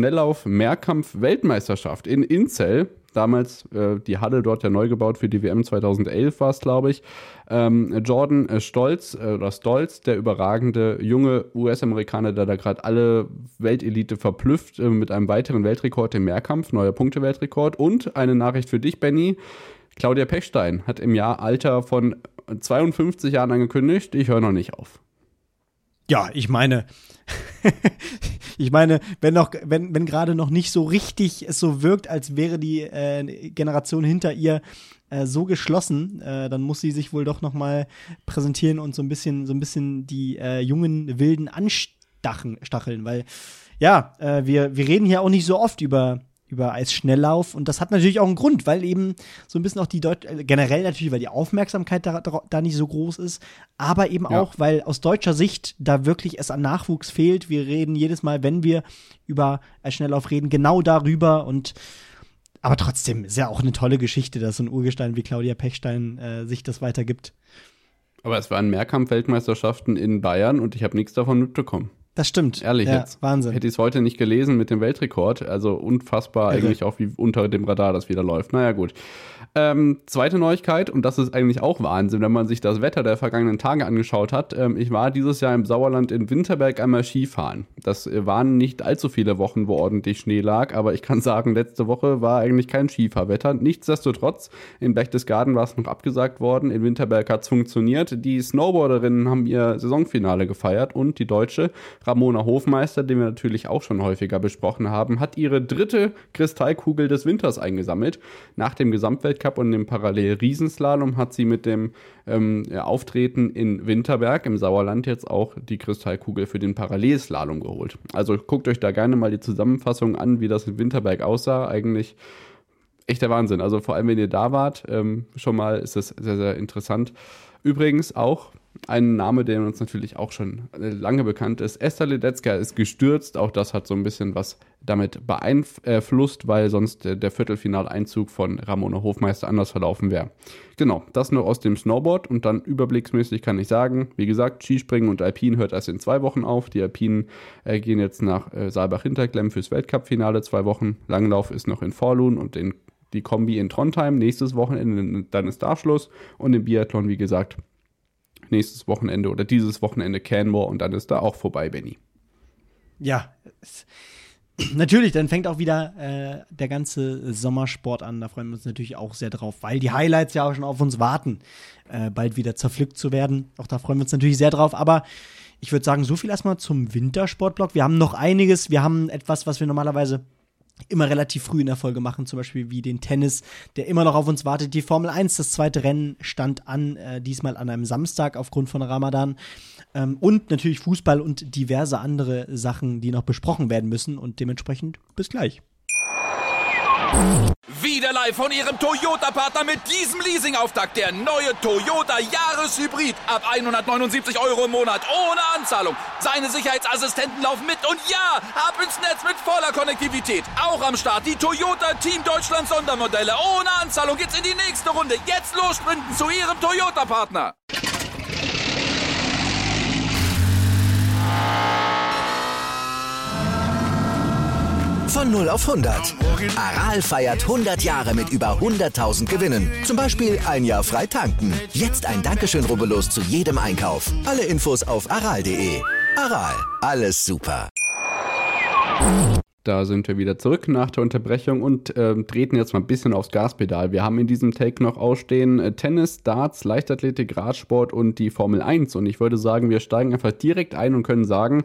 Eisschnelllauf-Mehrkampf-Weltmeisterschaft in Inzell. Damals äh, die Halle dort ja neu gebaut für die W M zweitausendelf war es, glaube ich. Ähm, Jordan äh, Stolz, äh, oder Stolz, der überragende junge U S-Amerikaner, der da gerade alle Weltelite verblüfft äh, mit einem weiteren Weltrekord im Mehrkampf, neuer Punkte-Weltrekord. Und eine Nachricht für dich, Benny. Claudia Pechstein hat im Jahr Alter von zweiundfünfzig Jahren angekündigt, ich höre noch nicht auf. Ja, ich meine, ich meine, wenn noch, wenn, wenn gerade noch nicht so richtig es so wirkt, als wäre die äh, Generation hinter ihr äh, so geschlossen, äh, dann muss sie sich wohl doch noch mal präsentieren und so ein bisschen, so ein bisschen die äh, jungen Wilden anstacheln, weil ja, äh, wir, wir reden hier auch nicht so oft über über Eisschnelllauf und das hat natürlich auch einen Grund, weil eben so ein bisschen auch die Deut- generell natürlich, weil die Aufmerksamkeit da, da nicht so groß ist, aber eben ja. auch, weil aus deutscher Sicht da wirklich es an Nachwuchs fehlt. Wir reden jedes Mal, wenn wir über Eisschnelllauf reden, genau darüber und aber trotzdem ist ja auch eine tolle Geschichte, dass so ein Urgestein wie Claudia Pechstein äh, sich das weitergibt. Aber es waren Mehrkampf-Weltmeisterschaften in Bayern und ich habe nichts davon mitbekommen. Das stimmt. Ehrlich ja, jetzt. Wahnsinn. Hätte ich es heute nicht gelesen mit dem Weltrekord. Also unfassbar Irre. Eigentlich auch, wie unter dem Radar das wieder läuft. Naja, gut. Ähm, zweite Neuigkeit, und das ist eigentlich auch Wahnsinn, wenn man sich das Wetter der vergangenen Tage angeschaut hat. Ähm, ich war dieses Jahr im Sauerland in Winterberg einmal Skifahren. Das waren nicht allzu viele Wochen, wo ordentlich Schnee lag, aber ich kann sagen, letzte Woche war eigentlich kein Skifahrwetter. Nichtsdestotrotz, in Berchtesgaden war es noch abgesagt worden. In Winterberg hat es funktioniert. Die Snowboarderinnen haben ihr Saisonfinale gefeiert und die Deutsche Ramona Hofmeister, den wir natürlich auch schon häufiger besprochen haben, hat ihre dritte Kristallkugel des Winters eingesammelt. Nach dem Gesamtweltcup und dem Parallel-Riesenslalom hat sie mit dem ähm, Auftreten in Winterberg im Sauerland jetzt auch die Kristallkugel für den Parallelslalom geholt. Also guckt euch da gerne mal die Zusammenfassung an, wie das in Winterberg aussah. Eigentlich echter Wahnsinn. Also vor allem, wenn ihr da wart, ähm, schon mal ist das sehr, sehr interessant. Übrigens auch ein Name, der uns natürlich auch schon lange bekannt ist. Esther Ledetzka ist gestürzt. Auch das hat so ein bisschen was damit beeinflusst, weil sonst der Viertelfinaleinzug von Ramona Hofmeister anders verlaufen wäre. Genau, das nur aus dem Snowboard. Und dann überblicksmäßig kann ich sagen, wie gesagt, Skispringen und Alpin hört erst in zwei Wochen auf. Die Alpinen äh, gehen jetzt nach äh, Saalbach-Hinterklemm fürs Weltcup-Finale zwei Wochen. Langlauf ist noch in Forlun und in, die Kombi in Trondheim. Nächstes Wochenende, dann ist da Schluss. Und im Biathlon, wie gesagt, nächstes Wochenende oder dieses Wochenende Canmore und dann ist da auch vorbei, Benny. Ja, natürlich, dann fängt auch wieder äh, der ganze Sommersport an. Da freuen wir uns natürlich auch sehr drauf, weil die Highlights ja auch schon auf uns warten, äh, bald wieder zerpflückt zu werden. Auch da freuen wir uns natürlich sehr drauf. Aber ich würde sagen, so viel erstmal zum Wintersportblock. Wir haben noch einiges. Wir haben etwas, was wir normalerweise immer relativ früh in der Folge machen, zum Beispiel wie den Tennis, der immer noch auf uns wartet. Die Formel eins, das zweite Rennen stand an, äh, diesmal an einem Samstag aufgrund von Ramadan. Ähm, und natürlich Fußball und diverse andere Sachen, die noch besprochen werden müssen. Und dementsprechend bis gleich. Wieder live von Ihrem Toyota-Partner mit diesem Leasing-Auftakt. Der neue Toyota Jahreshybrid. Ab hundertneunundsiebzig Euro im Monat. Ohne Anzahlung. Seine Sicherheitsassistenten laufen mit. Und ja, ab ins Netz mit voller Konnektivität. Auch am Start die Toyota Team Deutschland Sondermodelle. Ohne Anzahlung geht's in die nächste Runde. Jetzt los sprinten zu Ihrem Toyota-Partner. Von null auf hundert. Aral feiert hundert Jahre mit über hunderttausend Gewinnen. Zum Beispiel ein Jahr frei tanken. Jetzt ein Dankeschön, rubbellos zu jedem Einkauf. Alle Infos auf aral punkt de. Aral, alles super. Da sind wir wieder zurück nach der Unterbrechung und äh, treten jetzt mal ein bisschen aufs Gaspedal. Wir haben in diesem Take noch ausstehen äh, Tennis, Darts, Leichtathletik, Radsport und die Formel eins. Und ich würde sagen, wir steigen einfach direkt ein und können sagen,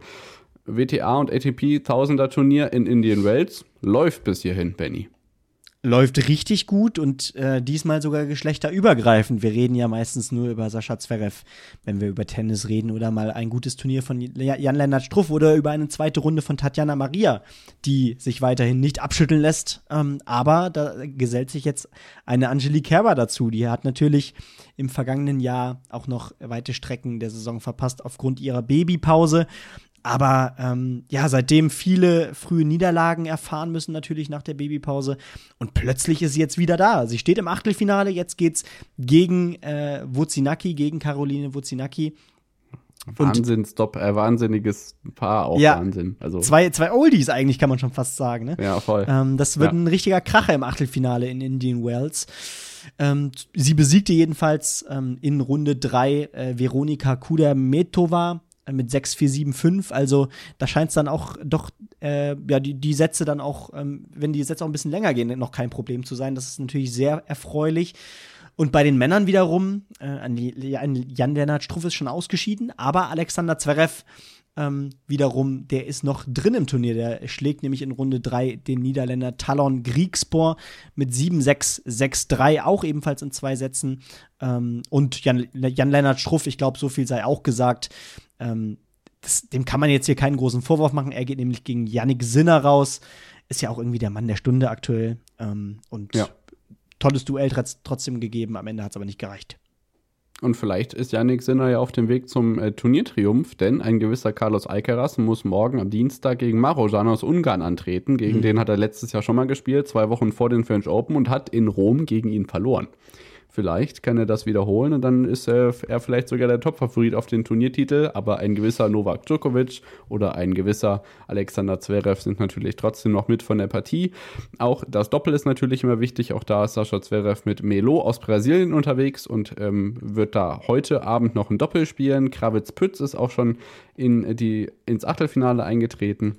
W T A und A T P Tausender Turnier in Indian Wells läuft bis hierhin, Benny. Läuft richtig gut und äh, diesmal sogar geschlechterübergreifend. Wir reden ja meistens nur über Sascha Zverev, wenn wir über Tennis reden oder mal ein gutes Turnier von Jan-Lennart Struff oder über eine zweite Runde von Tatjana Maria, die sich weiterhin nicht abschütteln lässt. Ähm, aber da gesellt sich jetzt eine Angelique Kerber dazu. Die hat natürlich im vergangenen Jahr auch noch weite Strecken der Saison verpasst aufgrund ihrer Babypause. Aber ähm, ja, seitdem viele frühe Niederlagen erfahren müssen, natürlich nach der Babypause. Und plötzlich ist sie jetzt wieder da. Sie steht im Achtelfinale. Jetzt geht's gegen äh, Wozniacki, gegen Caroline Wozniacki. Wahnsinns-Stop, äh, wahnsinniges Paar, auch ja, Wahnsinn. Also zwei, zwei Oldies eigentlich, kann man schon fast sagen. Ne? Ja, voll. Ähm, das wird ja. ein richtiger Kracher im Achtelfinale in Indian Wells. Ähm, sie besiegte jedenfalls ähm, in Runde drei äh, Veronika Kudermetova mit sechs vier sieben fünf, also da scheint es dann auch doch, äh, ja, die, die Sätze dann auch, ähm, wenn die Sätze auch ein bisschen länger gehen, noch kein Problem zu sein. Das ist natürlich sehr erfreulich. Und bei den Männern wiederum, äh, Jan-Lennart Struff ist schon ausgeschieden, aber Alexander Zverev ähm, wiederum, der ist noch drin im Turnier. Der schlägt nämlich in Runde drei den Niederländer Talon Griekspoor mit sieben sechs, sechs drei, auch ebenfalls in zwei Sätzen. Ähm, und Jan, Jan-Lennart Struff, ich glaube, so viel sei auch gesagt, ähm, das, dem kann man jetzt hier keinen großen Vorwurf machen. Er geht nämlich gegen Yannick Sinner raus. Ist ja auch irgendwie der Mann der Stunde aktuell. Ähm, und ja. tolles Duell trotzdem gegeben. Am Ende hat es aber nicht gereicht. Und vielleicht ist Yannick Sinner ja auf dem Weg zum äh, Turniertriumph, denn ein gewisser Carlos Alcaraz muss morgen am Dienstag gegen Marojan aus Ungarn antreten. Gegen mhm. den hat er letztes Jahr schon mal gespielt, zwei Wochen vor den French Open, und hat in Rom gegen ihn verloren. Vielleicht kann er das wiederholen und dann ist er, er vielleicht sogar der Topfavorit auf den Turniertitel, aber ein gewisser Novak Djokovic oder ein gewisser Alexander Zverev sind natürlich trotzdem noch mit von der Partie. Auch das Doppel ist natürlich immer wichtig, auch da ist Sascha Zverev mit Melo aus Brasilien unterwegs und ähm, wird da heute Abend noch ein Doppel spielen. Kravitz-Pütz ist auch schon in die, ins Achtelfinale eingetreten.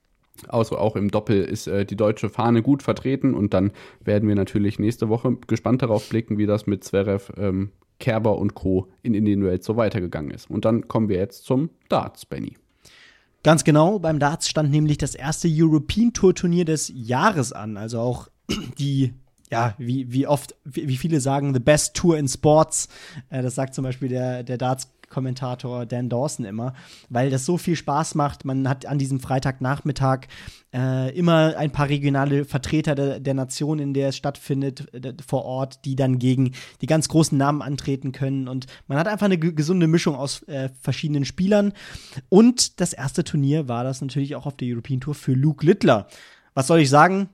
Also auch im Doppel ist äh, die deutsche Fahne gut vertreten und dann werden wir natürlich nächste Woche gespannt darauf blicken, wie das mit Zverev, ähm, Kerber und Co. in Indian Wells so weitergegangen ist. Und dann kommen wir jetzt zum Darts, Benny. Ganz genau, beim Darts stand nämlich das erste European Tour Turnier des Jahres an, also auch die, ja, wie, wie oft, wie, wie viele sagen, the best tour in sports, äh, das sagt zum Beispiel der, der Darts Kommentator Dan Dawson immer, weil das so viel Spaß macht. Man hat an diesem Freitagnachmittag äh, immer ein paar regionale Vertreter der, der Nation, in der es stattfindet, äh, vor Ort, die dann gegen die ganz großen Namen antreten können. Und man hat einfach eine g- gesunde Mischung aus äh, verschiedenen Spielern. Und das erste Turnier war das natürlich auch auf der European Tour für Luke Littler. Was soll ich sagen?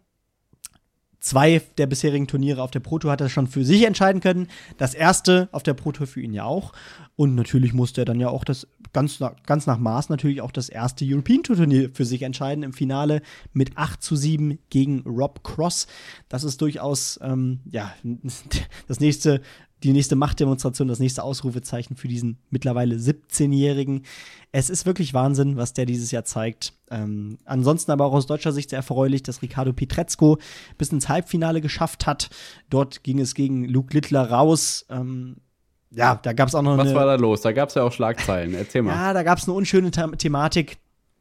Zwei der bisherigen Turniere auf der Pro Tour hat er schon für sich entscheiden können. Das erste auf der Pro Tour für ihn ja auch. Und natürlich musste er dann ja auch das ganz, ganz nach Maß natürlich auch das erste European Tour Turnier für sich entscheiden. Im Finale mit acht zu sieben gegen Rob Cross. Das ist durchaus ähm, ja, das nächste, die nächste Machtdemonstration, das nächste Ausrufezeichen für diesen mittlerweile siebzehnjährigen. Es ist wirklich Wahnsinn, was der dieses Jahr zeigt. Ähm, ansonsten aber auch aus deutscher Sicht sehr erfreulich, dass Ricardo Pietrezco bis ins Halbfinale geschafft hat. Dort ging es gegen Luke Littler raus. Ähm, ja, da gab es auch noch Was eine, war da los? Da gab es ja auch Schlagzeilen. Erzähl mal. Ja, da gab es eine unschöne The- Thematik.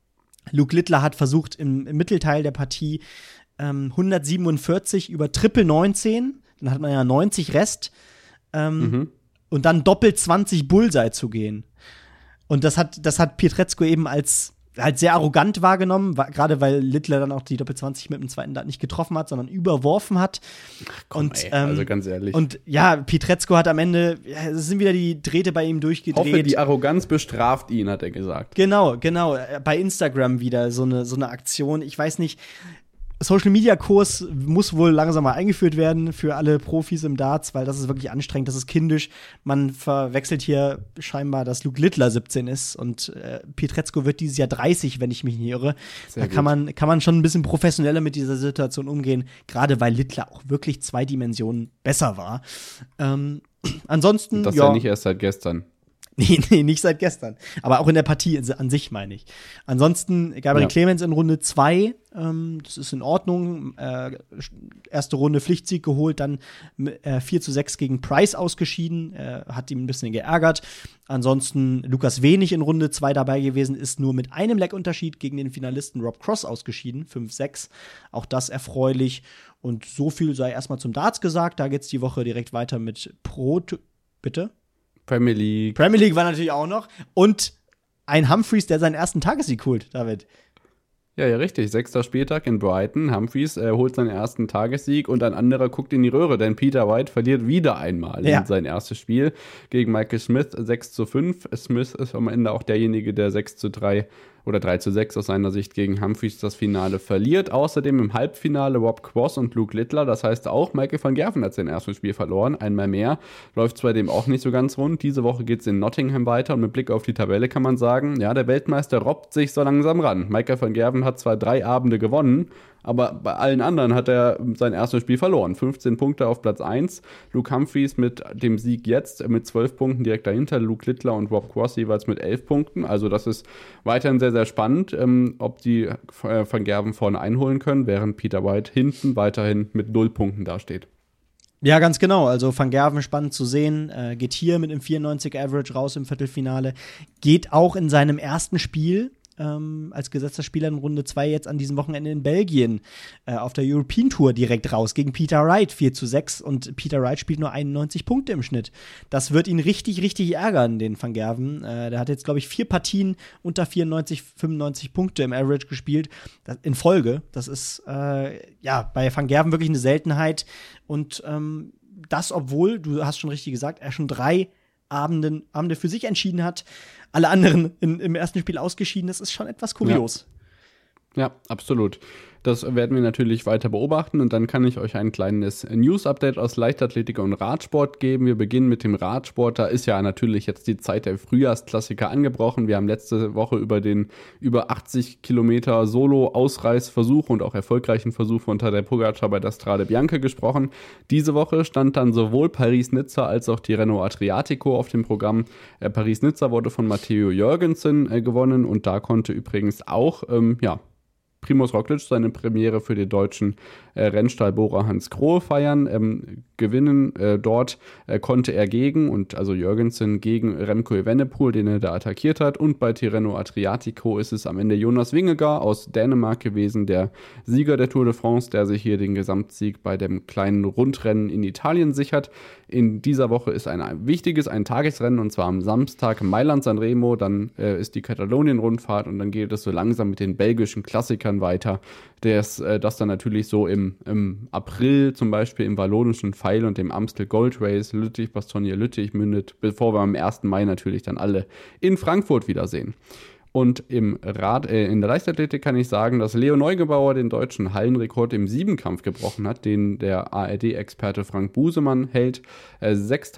Luke Littler hat versucht, im, im Mittelteil der Partie ähm, hundertsiebenundvierzig über Triple neunzehn, dann hat man ja neunzig Rest, ähm, Mhm. und dann doppelt zwanzig Bullseye zu gehen. Und das hat, das hat Pietrezco eben als halt sehr arrogant wahrgenommen, wa- gerade weil Littler dann auch die Doppel zwanzig mit dem zweiten Dart nicht getroffen hat, sondern überworfen hat. Komm, und, ey, ähm, also ganz ehrlich. Und ja, Pietrezco hat am Ende, ja, es sind wieder die Drähte bei ihm durchgedreht. Ich hoffe, die Arroganz bestraft ihn, hat er gesagt. Genau, genau. Bei Instagram wieder so eine, so eine Aktion. Ich weiß nicht, Social-Media-Kurs muss wohl langsam mal eingeführt werden für alle Profis im Darts, weil das ist wirklich anstrengend, das ist kindisch. Man verwechselt hier scheinbar, dass Luke Littler siebzehn ist und äh, Pietrezco wird dieses Jahr dreißig, wenn ich mich nicht irre. Sehr da kann man, kann man schon ein bisschen professioneller mit dieser Situation umgehen, gerade weil Littler auch wirklich zwei Dimensionen besser war. Ähm, ansonsten, Das ja, ja nicht erst seit gestern. Nee, nee, nicht seit gestern. Aber auch in der Partie an sich, meine ich. Ansonsten Gabriel Ja. Clemens in Runde zwei, ähm, das ist in Ordnung. Äh, erste Runde Pflichtsieg geholt, dann äh, vier zu sechs gegen Price ausgeschieden. Äh, hat ihm ein bisschen geärgert. Ansonsten Lukas Wenig in Runde zwei dabei gewesen, ist nur mit einem Leg-Unterschied gegen den Finalisten Rob Cross ausgeschieden. fünf sechs. Auch das erfreulich. Und so viel sei erstmal zum Darts gesagt. Da geht's die Woche direkt weiter mit Pro. Bitte? Premier League. Premier League war natürlich auch noch. Und ein Humphreys, der seinen ersten Tagessieg holt, David. Ja, ja, richtig. Sechster Spieltag in Brighton. Humphreys äh, holt seinen ersten Tagessieg und ein anderer guckt in die Röhre, denn Peter White verliert wieder einmal Ja. in sein erstes Spiel gegen Michael Smith sechs zu fünf. Smith ist am Ende auch derjenige, der sechs zu drei oder drei zu sechs aus seiner Sicht gegen Humphreys das Finale verliert. Außerdem im Halbfinale Rob Cross und Luke Littler. Das heißt auch Michael van Gerven hat sein erstes Spiel verloren. Einmal mehr. Läuft zwar dem auch nicht so ganz rund. Diese Woche geht es in Nottingham weiter und mit Blick auf die Tabelle kann man sagen, ja, der Weltmeister robbt sich so langsam ran. Michael van Gerven hat zwar drei Abende gewonnen, aber bei allen anderen hat er sein erstes Spiel verloren. fünfzehn Punkte auf Platz eins. Luke Humphreys mit dem Sieg jetzt mit zwölf Punkten direkt dahinter. Luke Littler und Rob Cross jeweils mit elf Punkten. Also das ist weiterhin sehr, sehr spannend, ähm, ob die äh, Van Gerven vorne einholen können, während Peter White hinten weiterhin mit null Punkten dasteht. Ja, ganz genau. Also Van Gerven spannend zu sehen. Äh, geht hier mit einem vierundneunzig Average raus im Viertelfinale. Geht auch in seinem ersten Spiel ähm, als gesetzter Spieler in Runde zwei jetzt an diesem Wochenende in Belgien äh, auf der European Tour direkt raus gegen Peter Wright vier zu sechs und Peter Wright spielt nur einundneunzig Punkte im Schnitt. Das wird ihn richtig, richtig ärgern, den Van Gerven. Äh, der hat jetzt, glaube ich, vier Partien unter vierundneunzig, fünfundneunzig Punkte im Average gespielt das, in Folge. Das ist äh, ja bei Van Gerven wirklich eine Seltenheit und ähm, das, obwohl, du hast schon richtig gesagt, er schon drei Abenden, Abende für sich entschieden hat, alle anderen in, im ersten Spiel ausgeschieden. Das ist schon etwas kurios. Ja, absolut. Das werden wir natürlich weiter beobachten und dann kann ich euch ein kleines News-Update aus Leichtathletik und Radsport geben. Wir beginnen mit dem Radsport. Da ist ja natürlich jetzt die Zeit der Frühjahrsklassiker angebrochen. Wir haben letzte Woche über den über achtzig Kilometer Solo-Ausreißversuch und auch erfolgreichen Versuch von Tadej Pogacar bei der Strade Bianca gesprochen. Diese Woche stand dann sowohl Paris-Nizza als auch die Renault Adriatico auf dem Programm. Äh, Paris-Nizza wurde von Matteo Jørgensen äh, gewonnen und da konnte übrigens auch, ähm, ja, Primož Roglič seine Premiere für den deutschen äh, Rennstallbohrer Hans Grohe feiern. Ähm, gewinnen äh, dort äh, konnte er gegen, und also Jørgensen gegen Remco Evenepoel, den er da attackiert hat. Und bei Tirreno Adriatico ist es am Ende Jonas Vingegaard aus Dänemark gewesen, der Sieger der Tour de France, der sich hier den Gesamtsieg bei dem kleinen Rundrennen in Italien sichert. In dieser Woche ist ein wichtiges, ein Tagesrennen, und zwar am Samstag Mailand-San Remo, dann äh, ist die Katalonien-Rundfahrt und dann geht es so langsam mit den belgischen Klassikern weiter, das, äh, das dann natürlich so im, im April zum Beispiel im Wallonischen Pfeil und dem Amstel Gold Race Lüttich, Bastogne Lüttich mündet, bevor wir am ersten Mai natürlich dann alle in Frankfurt wiedersehen. Und im Rad, äh, in der Leichtathletik kann ich sagen, dass Leo Neugebauer den deutschen Hallenrekord im Siebenkampf gebrochen hat, den der A R D-Experte Frank Busemann hält. Äh,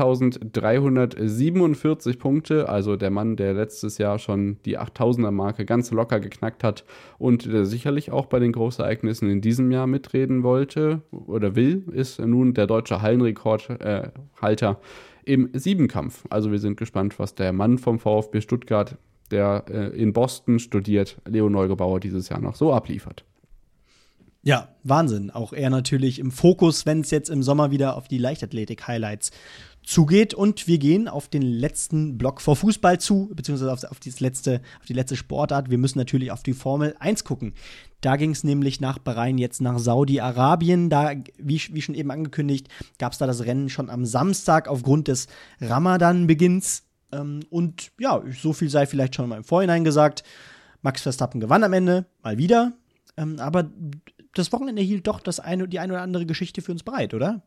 sechstausenddreihundertsiebenundvierzig Punkte, also der Mann, der letztes Jahr schon die achttausender-Marke ganz locker geknackt hat und der sicherlich auch bei den Großereignissen in diesem Jahr mitreden wollte oder will, ist nun der deutsche Hallenrekordhalter äh, im Siebenkampf. Also wir sind gespannt, was der Mann vom VfB Stuttgart, der äh, in Boston studiert, Leo Neugebauer, dieses Jahr noch so abliefert. Ja, Wahnsinn. Auch er natürlich im Fokus, wenn es jetzt im Sommer wieder auf die Leichtathletik-Highlights zugeht. Und wir gehen auf den letzten Block vor Fußball zu, beziehungsweise auf, auf, dieses letzte, auf die letzte Sportart. Wir müssen natürlich auf die Formel eins gucken. Da ging es nämlich nach Bahrain jetzt nach Saudi-Arabien. Da, wie, wie schon eben angekündigt, gab es da das Rennen schon am Samstag aufgrund des Ramadan-Beginns. Ähm, und ja, so viel sei vielleicht schon mal im Vorhinein gesagt. Max Verstappen gewann am Ende, mal wieder. Ähm, aber das Wochenende hielt doch das eine, die eine oder andere Geschichte für uns bereit, oder?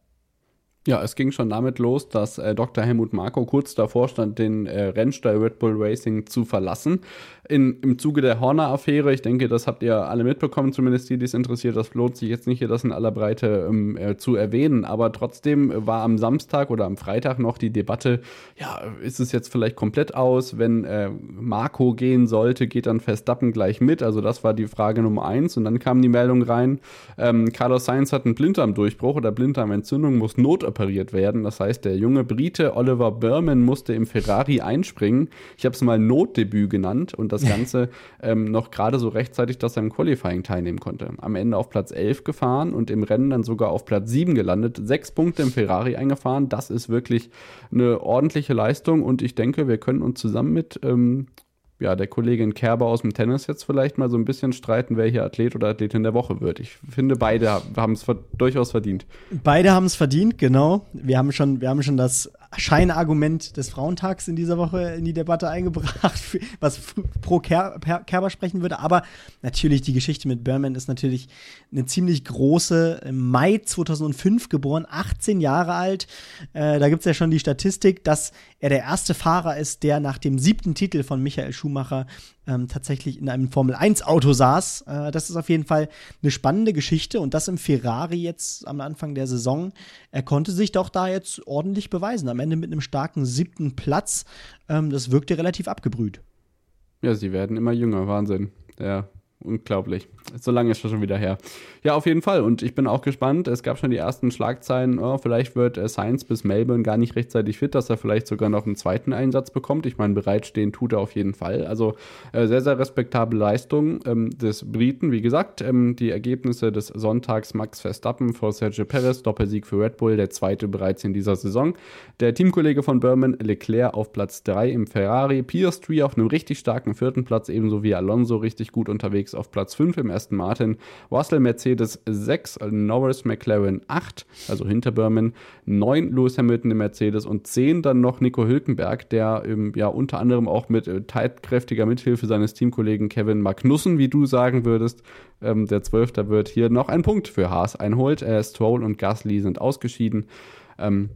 Ja, es ging schon damit los, dass äh, Doktor Helmut Marko kurz davor stand, den äh, Rennstall Red Bull Racing zu verlassen. In, Im Zuge der Horner-Affäre, ich denke, das habt ihr alle mitbekommen, zumindest die, die es interessiert, das lohnt sich jetzt nicht hier, das in aller Breite ähm, äh, zu erwähnen, aber trotzdem war am Samstag oder am Freitag noch die Debatte, ja, ist es jetzt vielleicht komplett aus, wenn äh, Marko gehen sollte, geht dann Verstappen gleich mit, also das war die Frage Nummer eins und dann kam die Meldung rein, ähm, Carlos Sainz hat einen Blinddarmdurchbruch oder Blinddarmentzündung, muss notoperiert werden, das heißt, der junge Brite Oliver Burman musste im Ferrari einspringen, ich habe es mal Notdebüt genannt und das Das Ganze ähm, noch gerade so rechtzeitig, dass er im Qualifying teilnehmen konnte. Am Ende auf Platz elf gefahren und im Rennen dann sogar auf Platz sieben gelandet. Sechs Punkte im Ferrari eingefahren. Das ist wirklich eine ordentliche Leistung und ich denke, wir können uns zusammen mit ähm, ja, der Kollegin Kerber aus dem Tennis jetzt vielleicht mal so ein bisschen streiten, wer hier Athlet oder Athletin der Woche wird. Ich finde, beide haben es ver- durchaus verdient. Beide haben es verdient, genau. Wir haben schon, wir haben schon das Scheinargument des Frauentags in dieser Woche in die Debatte eingebracht, was pro Ker- Kerber sprechen würde. Aber natürlich, die Geschichte mit Burman ist natürlich eine ziemlich große. Im Mai zweitausendfünf geboren, achtzehn Jahre alt. Äh, da gibt es ja schon die Statistik, dass er der erste Fahrer ist, der nach dem siebten Titel von Michael Schumacher ähm, tatsächlich in einem Formel eins Auto saß. Äh, das ist auf jeden Fall eine spannende Geschichte und das im Ferrari jetzt am Anfang der Saison. Er konnte sich doch da jetzt ordentlich beweisen. Am Ende mit einem starken siebten Platz. Ähm, das wirkte relativ abgebrüht. Ja, sie werden immer jünger. Wahnsinn. Ja, unglaublich. So lange ist das schon wieder her. Ja, auf jeden Fall. Und ich bin auch gespannt. Es gab schon die ersten Schlagzeilen. Oh, vielleicht wird äh, Sainz bis Melbourne gar nicht rechtzeitig fit, dass er vielleicht sogar noch einen zweiten Einsatz bekommt. Ich meine, bereitstehen tut er auf jeden Fall. Also äh, sehr, sehr respektable Leistung ähm, des Briten. Wie gesagt, ähm, die Ergebnisse des Sonntags: Max Verstappen vor Sergio Perez, Doppelsieg für Red Bull, der zweite bereits in dieser Saison. Der Teamkollege von Burman, Leclerc, auf Platz drei im Ferrari. Piastri auf einem richtig starken vierten Platz, ebenso wie Alonso richtig gut unterwegs auf Platz fünf im Aston Martin, Russell Mercedes sechs, Norris McLaren acht, also hinter Burman, neun Lewis Hamilton im Mercedes und zehn dann noch Nico Hülkenberg, der ähm, ja unter anderem auch mit äh, tatkräftiger Mithilfe seines Teamkollegen Kevin Magnussen, wie du sagen würdest, ähm, der Zwölfter wird hier noch einen Punkt für Haas einholt. Äh, Stroll und Gasly sind ausgeschieden. Ähm,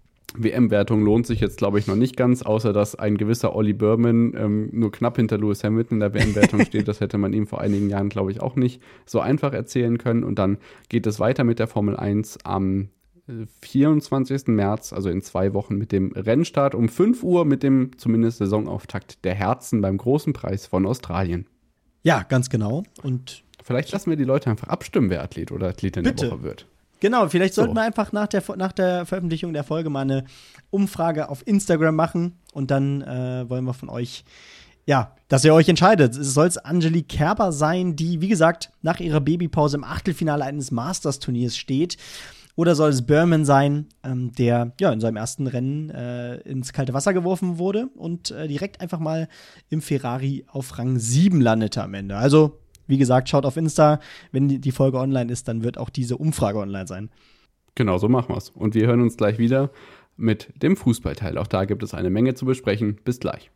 W M-Wertung lohnt sich jetzt, glaube ich, noch nicht ganz, außer dass ein gewisser Olli Burman ähm, nur knapp hinter Lewis Hamilton in der W M-Wertung steht. Das hätte man ihm vor einigen Jahren, glaube ich, auch nicht so einfach erzählen können. Und dann geht es weiter mit der Formel eins am vierundzwanzigsten März, also in zwei Wochen, mit dem Rennstart um fünf Uhr mit dem zumindest Saisonauftakt der Herzen beim Großen Preis von Australien. Ja, ganz genau. Und vielleicht lassen wir die Leute einfach abstimmen, wer Athlet oder Athletin Bitte. der Woche wird. Genau, vielleicht So. sollten wir einfach nach der, nach der Veröffentlichung der Folge mal eine Umfrage auf Instagram machen und dann äh, wollen wir von euch, ja, dass ihr euch entscheidet. Soll es Angelique Kerber sein, die, wie gesagt, nach ihrer Babypause im Achtelfinale eines Masters-Turniers steht? Oder soll es Burman sein, ähm, der ja in seinem ersten Rennen äh, ins kalte Wasser geworfen wurde und äh, direkt einfach mal im Ferrari auf Rang sieben landete am Ende? Also, wie gesagt, schaut auf Insta. Wenn die, die Folge online ist, dann wird auch diese Umfrage online sein. Genau, so machen wir es. Und wir hören uns gleich wieder mit dem Fußballteil. Auch da gibt es eine Menge zu besprechen. Bis gleich.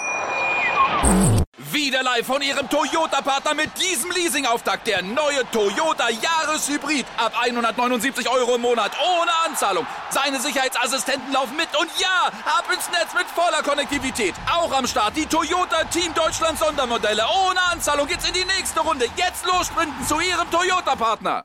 Wieder live von Ihrem Toyota-Partner mit diesem Leasing-Auftakt. Der neue Toyota Jahreshybrid. Ab hundertneunundsiebzig Euro im Monat. Ohne Anzahlung. Seine Sicherheitsassistenten laufen mit. Und ja, ab ins Netz mit voller Konnektivität. Auch am Start die Toyota Team Deutschland Sondermodelle. Ohne Anzahlung geht's in die nächste Runde. Jetzt los sprinten zu Ihrem Toyota-Partner.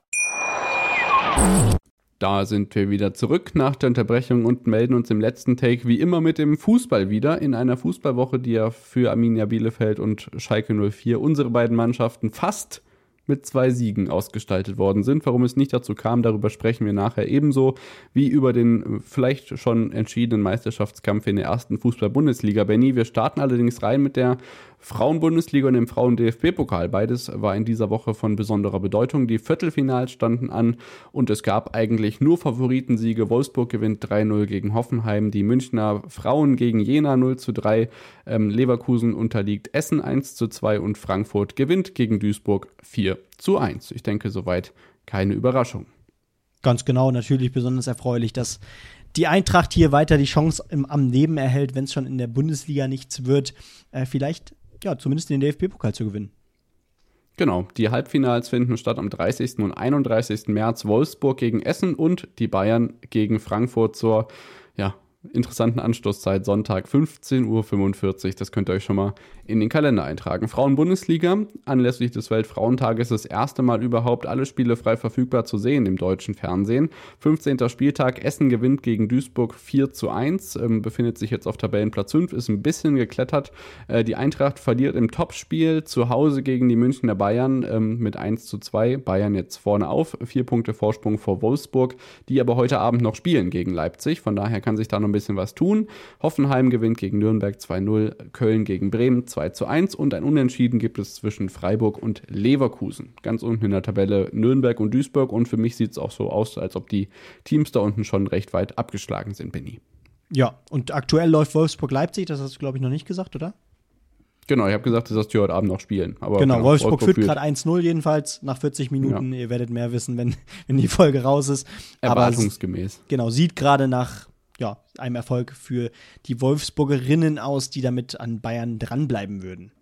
Da sind wir wieder zurück nach der Unterbrechung und melden uns im letzten Take wie immer mit dem Fußball wieder. In einer Fußballwoche, die ja für Arminia Bielefeld und Schalke null vier, unsere beiden Mannschaften, fast mit zwei Siegen ausgestaltet worden sind. Warum es nicht dazu kam, darüber sprechen wir nachher ebenso wie über den vielleicht schon entschiedenen Meisterschaftskampf in der ersten Fußball-Bundesliga. Benni, wir starten allerdings rein mit der Frauen-Bundesliga und dem Frauen-D F B-Pokal. Beides war in dieser Woche von besonderer Bedeutung. Die Viertelfinals standen an und es gab eigentlich nur Favoritensiege. Wolfsburg gewinnt drei null gegen Hoffenheim, die Münchner Frauen gegen Jena null zu drei, ähm, Leverkusen unterliegt Essen eins zu zwei und Frankfurt gewinnt gegen Duisburg vier zu eins. Ich denke, soweit keine Überraschung. Ganz genau, natürlich besonders erfreulich, dass die Eintracht hier weiter die Chance im, am Leben erhält, wenn es schon in der Bundesliga nichts wird, äh, vielleicht ja zumindest den D F B-Pokal zu gewinnen. Genau, die Halbfinals finden statt am dreißigsten und einunddreißigsten März. Wolfsburg gegen Essen und die Bayern gegen Frankfurt zur ja, interessanten Anstoßzeit, Sonntag fünfzehn Uhr fünfundvierzig. Das könnt ihr euch schon mal in den Kalender eintragen. Frauen-Bundesliga, anlässlich des Weltfrauentages das erste Mal überhaupt alle Spiele frei verfügbar zu sehen im deutschen Fernsehen. fünfzehnter Spieltag, Essen gewinnt gegen Duisburg vier zu eins, ähm, befindet sich jetzt auf Tabellenplatz fünf, ist ein bisschen geklettert. Äh, die Eintracht verliert im Topspiel zu Hause gegen die Münchner Bayern ähm, mit eins zu zwei. Bayern jetzt vorne auf, vier Punkte Vorsprung vor Wolfsburg, die aber heute Abend noch spielen gegen Leipzig. Von daher kann sich da noch ein bisschen was tun. Hoffenheim gewinnt gegen Nürnberg zwei null, Köln gegen Bremen zwei zu eins und ein Unentschieden gibt es zwischen Freiburg und Leverkusen. Ganz unten in der Tabelle Nürnberg und Duisburg und für mich sieht es auch so aus, als ob die Teams da unten schon recht weit abgeschlagen sind, Benni. Ja, und aktuell läuft Wolfsburg-Leipzig, das hast du, glaube ich, noch nicht gesagt, oder? Genau, ich habe gesagt, dass die heute Abend noch spielen. Aber genau, genau, Wolfsburg, Wolfsburg führt gerade eins null jedenfalls nach vierzig Minuten. Ja. Ihr werdet mehr wissen, wenn, wenn die Folge raus ist. Erwartungsgemäß. Aber, genau, sieht gerade nach ja, einem Erfolg für die Wolfsburgerinnen aus, die damit an Bayern dranbleiben würden.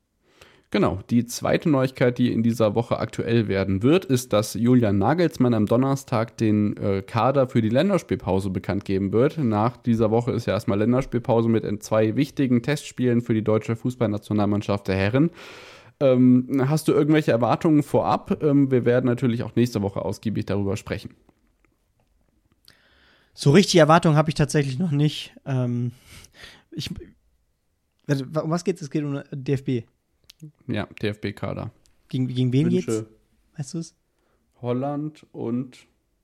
Genau, die zweite Neuigkeit, die in dieser Woche aktuell werden wird, ist, dass Julian Nagelsmann am Donnerstag den äh, Kader für die Länderspielpause bekannt geben wird. Nach dieser Woche ist ja erstmal Länderspielpause mit zwei wichtigen Testspielen für die deutsche Fußballnationalmannschaft der Herren. Ähm, hast du irgendwelche Erwartungen vorab? Ähm, wir werden natürlich auch nächste Woche ausgiebig darüber sprechen. So richtig Erwartungen habe ich tatsächlich noch nicht. Ähm, ich, um was geht es? Es geht um D F B. Ja, D F B-Kader. Gegen, gegen wen Wünsche. geht's? Weißt du es? Holland und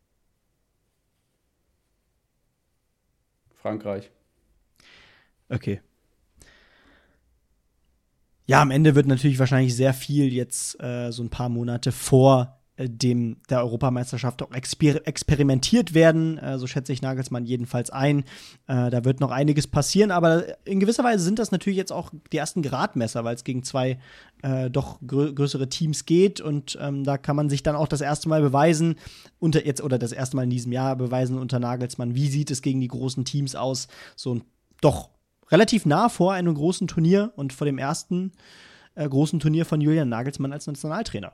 Frankreich. Okay. Ja, am Ende wird natürlich wahrscheinlich sehr viel jetzt äh, so ein paar Monate vor dem der Europameisterschaft auch exper- experimentiert werden, äh, so schätze ich Nagelsmann jedenfalls ein. Äh, da wird noch einiges passieren, aber in gewisser Weise sind das natürlich jetzt auch die ersten Gradmesser, weil es gegen zwei äh, doch grö- größere Teams geht und ähm, da kann man sich dann auch das erste Mal beweisen, unter jetzt oder das erste Mal in diesem Jahr beweisen unter Nagelsmann, wie sieht es gegen die großen Teams aus, so ein, doch relativ nah vor einem großen Turnier und vor dem ersten äh, großen Turnier von Julian Nagelsmann als Nationaltrainer.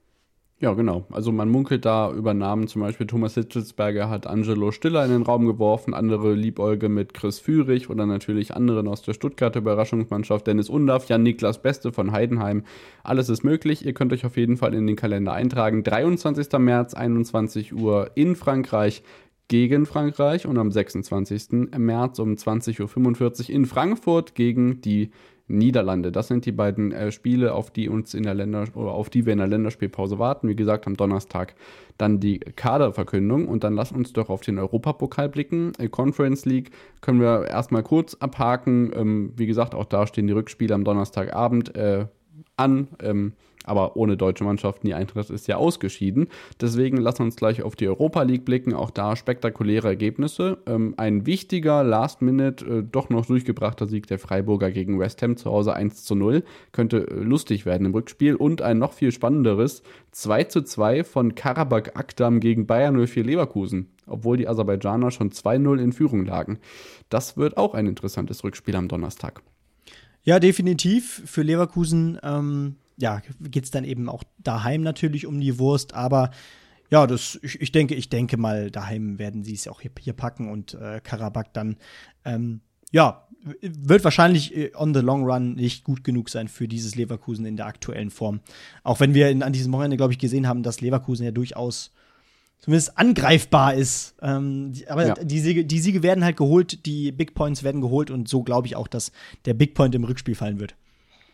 Ja, genau. Also man munkelt da über Namen, zum Beispiel Thomas Hitzelsberger hat Angelo Stiller in den Raum geworfen, andere Liebäuge mit Chris Führig oder natürlich anderen aus der Stuttgarter Überraschungsmannschaft, Dennis Undaff, Jan-Niklas Beste von Heidenheim. Alles ist möglich. Ihr könnt euch auf jeden Fall in den Kalender eintragen. dreiundzwanzigster März, einundzwanzig Uhr in Frankreich gegen Frankreich und am sechsundzwanzigsten März um zwanzig Uhr fünfundvierzig in Frankfurt gegen die Niederlande. Das sind die beiden äh, Spiele, auf die uns in der Länder oder auf die wir in der Länderspielpause warten. Wie gesagt, am Donnerstag dann die Kaderverkündung und dann lasst uns doch auf den Europapokal blicken. Äh, Conference League können wir erstmal kurz abhaken. Ähm, wie gesagt, auch da stehen die Rückspiele am Donnerstagabend äh, an. Ähm, aber ohne deutsche Mannschaften, die Eintracht ist ja ausgeschieden. Deswegen lassen wir uns gleich auf die Europa League blicken. Auch da spektakuläre Ergebnisse. Ähm, ein wichtiger Last-Minute, äh, doch noch durchgebrachter Sieg der Freiburger gegen West Ham zu Hause eins zu null. Könnte äh, lustig werden im Rückspiel. Und ein noch viel spannenderes zwei zu zwei von Karabakh Akdam gegen Bayer null vier Leverkusen. Obwohl die Aserbaidschaner schon zwei null in Führung lagen. Das wird auch ein interessantes Rückspiel am Donnerstag. Ja, definitiv. Für Leverkusen ähm ja, geht es dann eben auch daheim natürlich um die Wurst, aber ja, das, ich, ich denke, ich denke mal, daheim werden sie es auch hier, hier packen und äh, Karabakh dann, ähm, ja, wird wahrscheinlich on the long run nicht gut genug sein für dieses Leverkusen in der aktuellen Form. Auch wenn wir in, an diesem Wochenende, glaube ich, gesehen haben, dass Leverkusen ja durchaus zumindest angreifbar ist. Ähm, die, aber ja. die, Siege, die Siege werden halt geholt, die Big Points werden geholt und so glaube ich auch, dass der Big Point im Rückspiel fallen wird.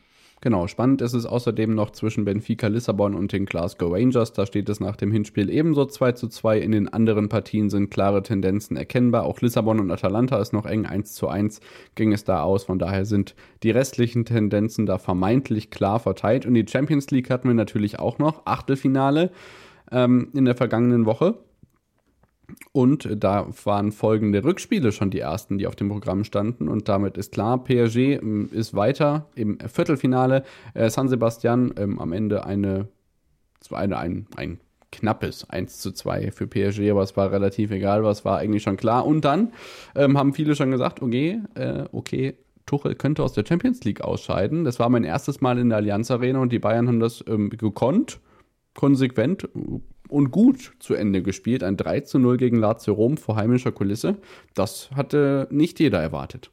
Genau, spannend ist es außerdem noch zwischen Benfica Lissabon und den Glasgow Rangers. Da steht es nach dem Hinspiel ebenso zwei zu zwei. In den anderen Partien sind klare Tendenzen erkennbar. Auch Lissabon und Atalanta ist noch eng. eins zu eins ging es da aus. Von daher sind die restlichen Tendenzen da vermeintlich klar verteilt. Und die Champions League hatten wir natürlich auch noch. Achtelfinale ähm, in der vergangenen Woche. Und da waren folgende Rückspiele schon die ersten, die auf dem Programm standen. Und damit ist klar, P S G ähm, ist weiter im Viertelfinale. Äh, San Sebastian ähm, am Ende eine, eine, ein, ein knappes eins zu zwei für P S G, aber es war relativ egal, was war eigentlich schon klar. Und dann ähm, haben viele schon gesagt, okay, äh, okay, Tuchel könnte aus der Champions League ausscheiden. Das war mein erstes Mal in der Allianz Arena und die Bayern haben das ähm, gekonnt, konsequent und gut zu Ende gespielt. Ein drei zu null gegen Lazio Rom vor heimischer Kulisse. Das hatte nicht jeder erwartet.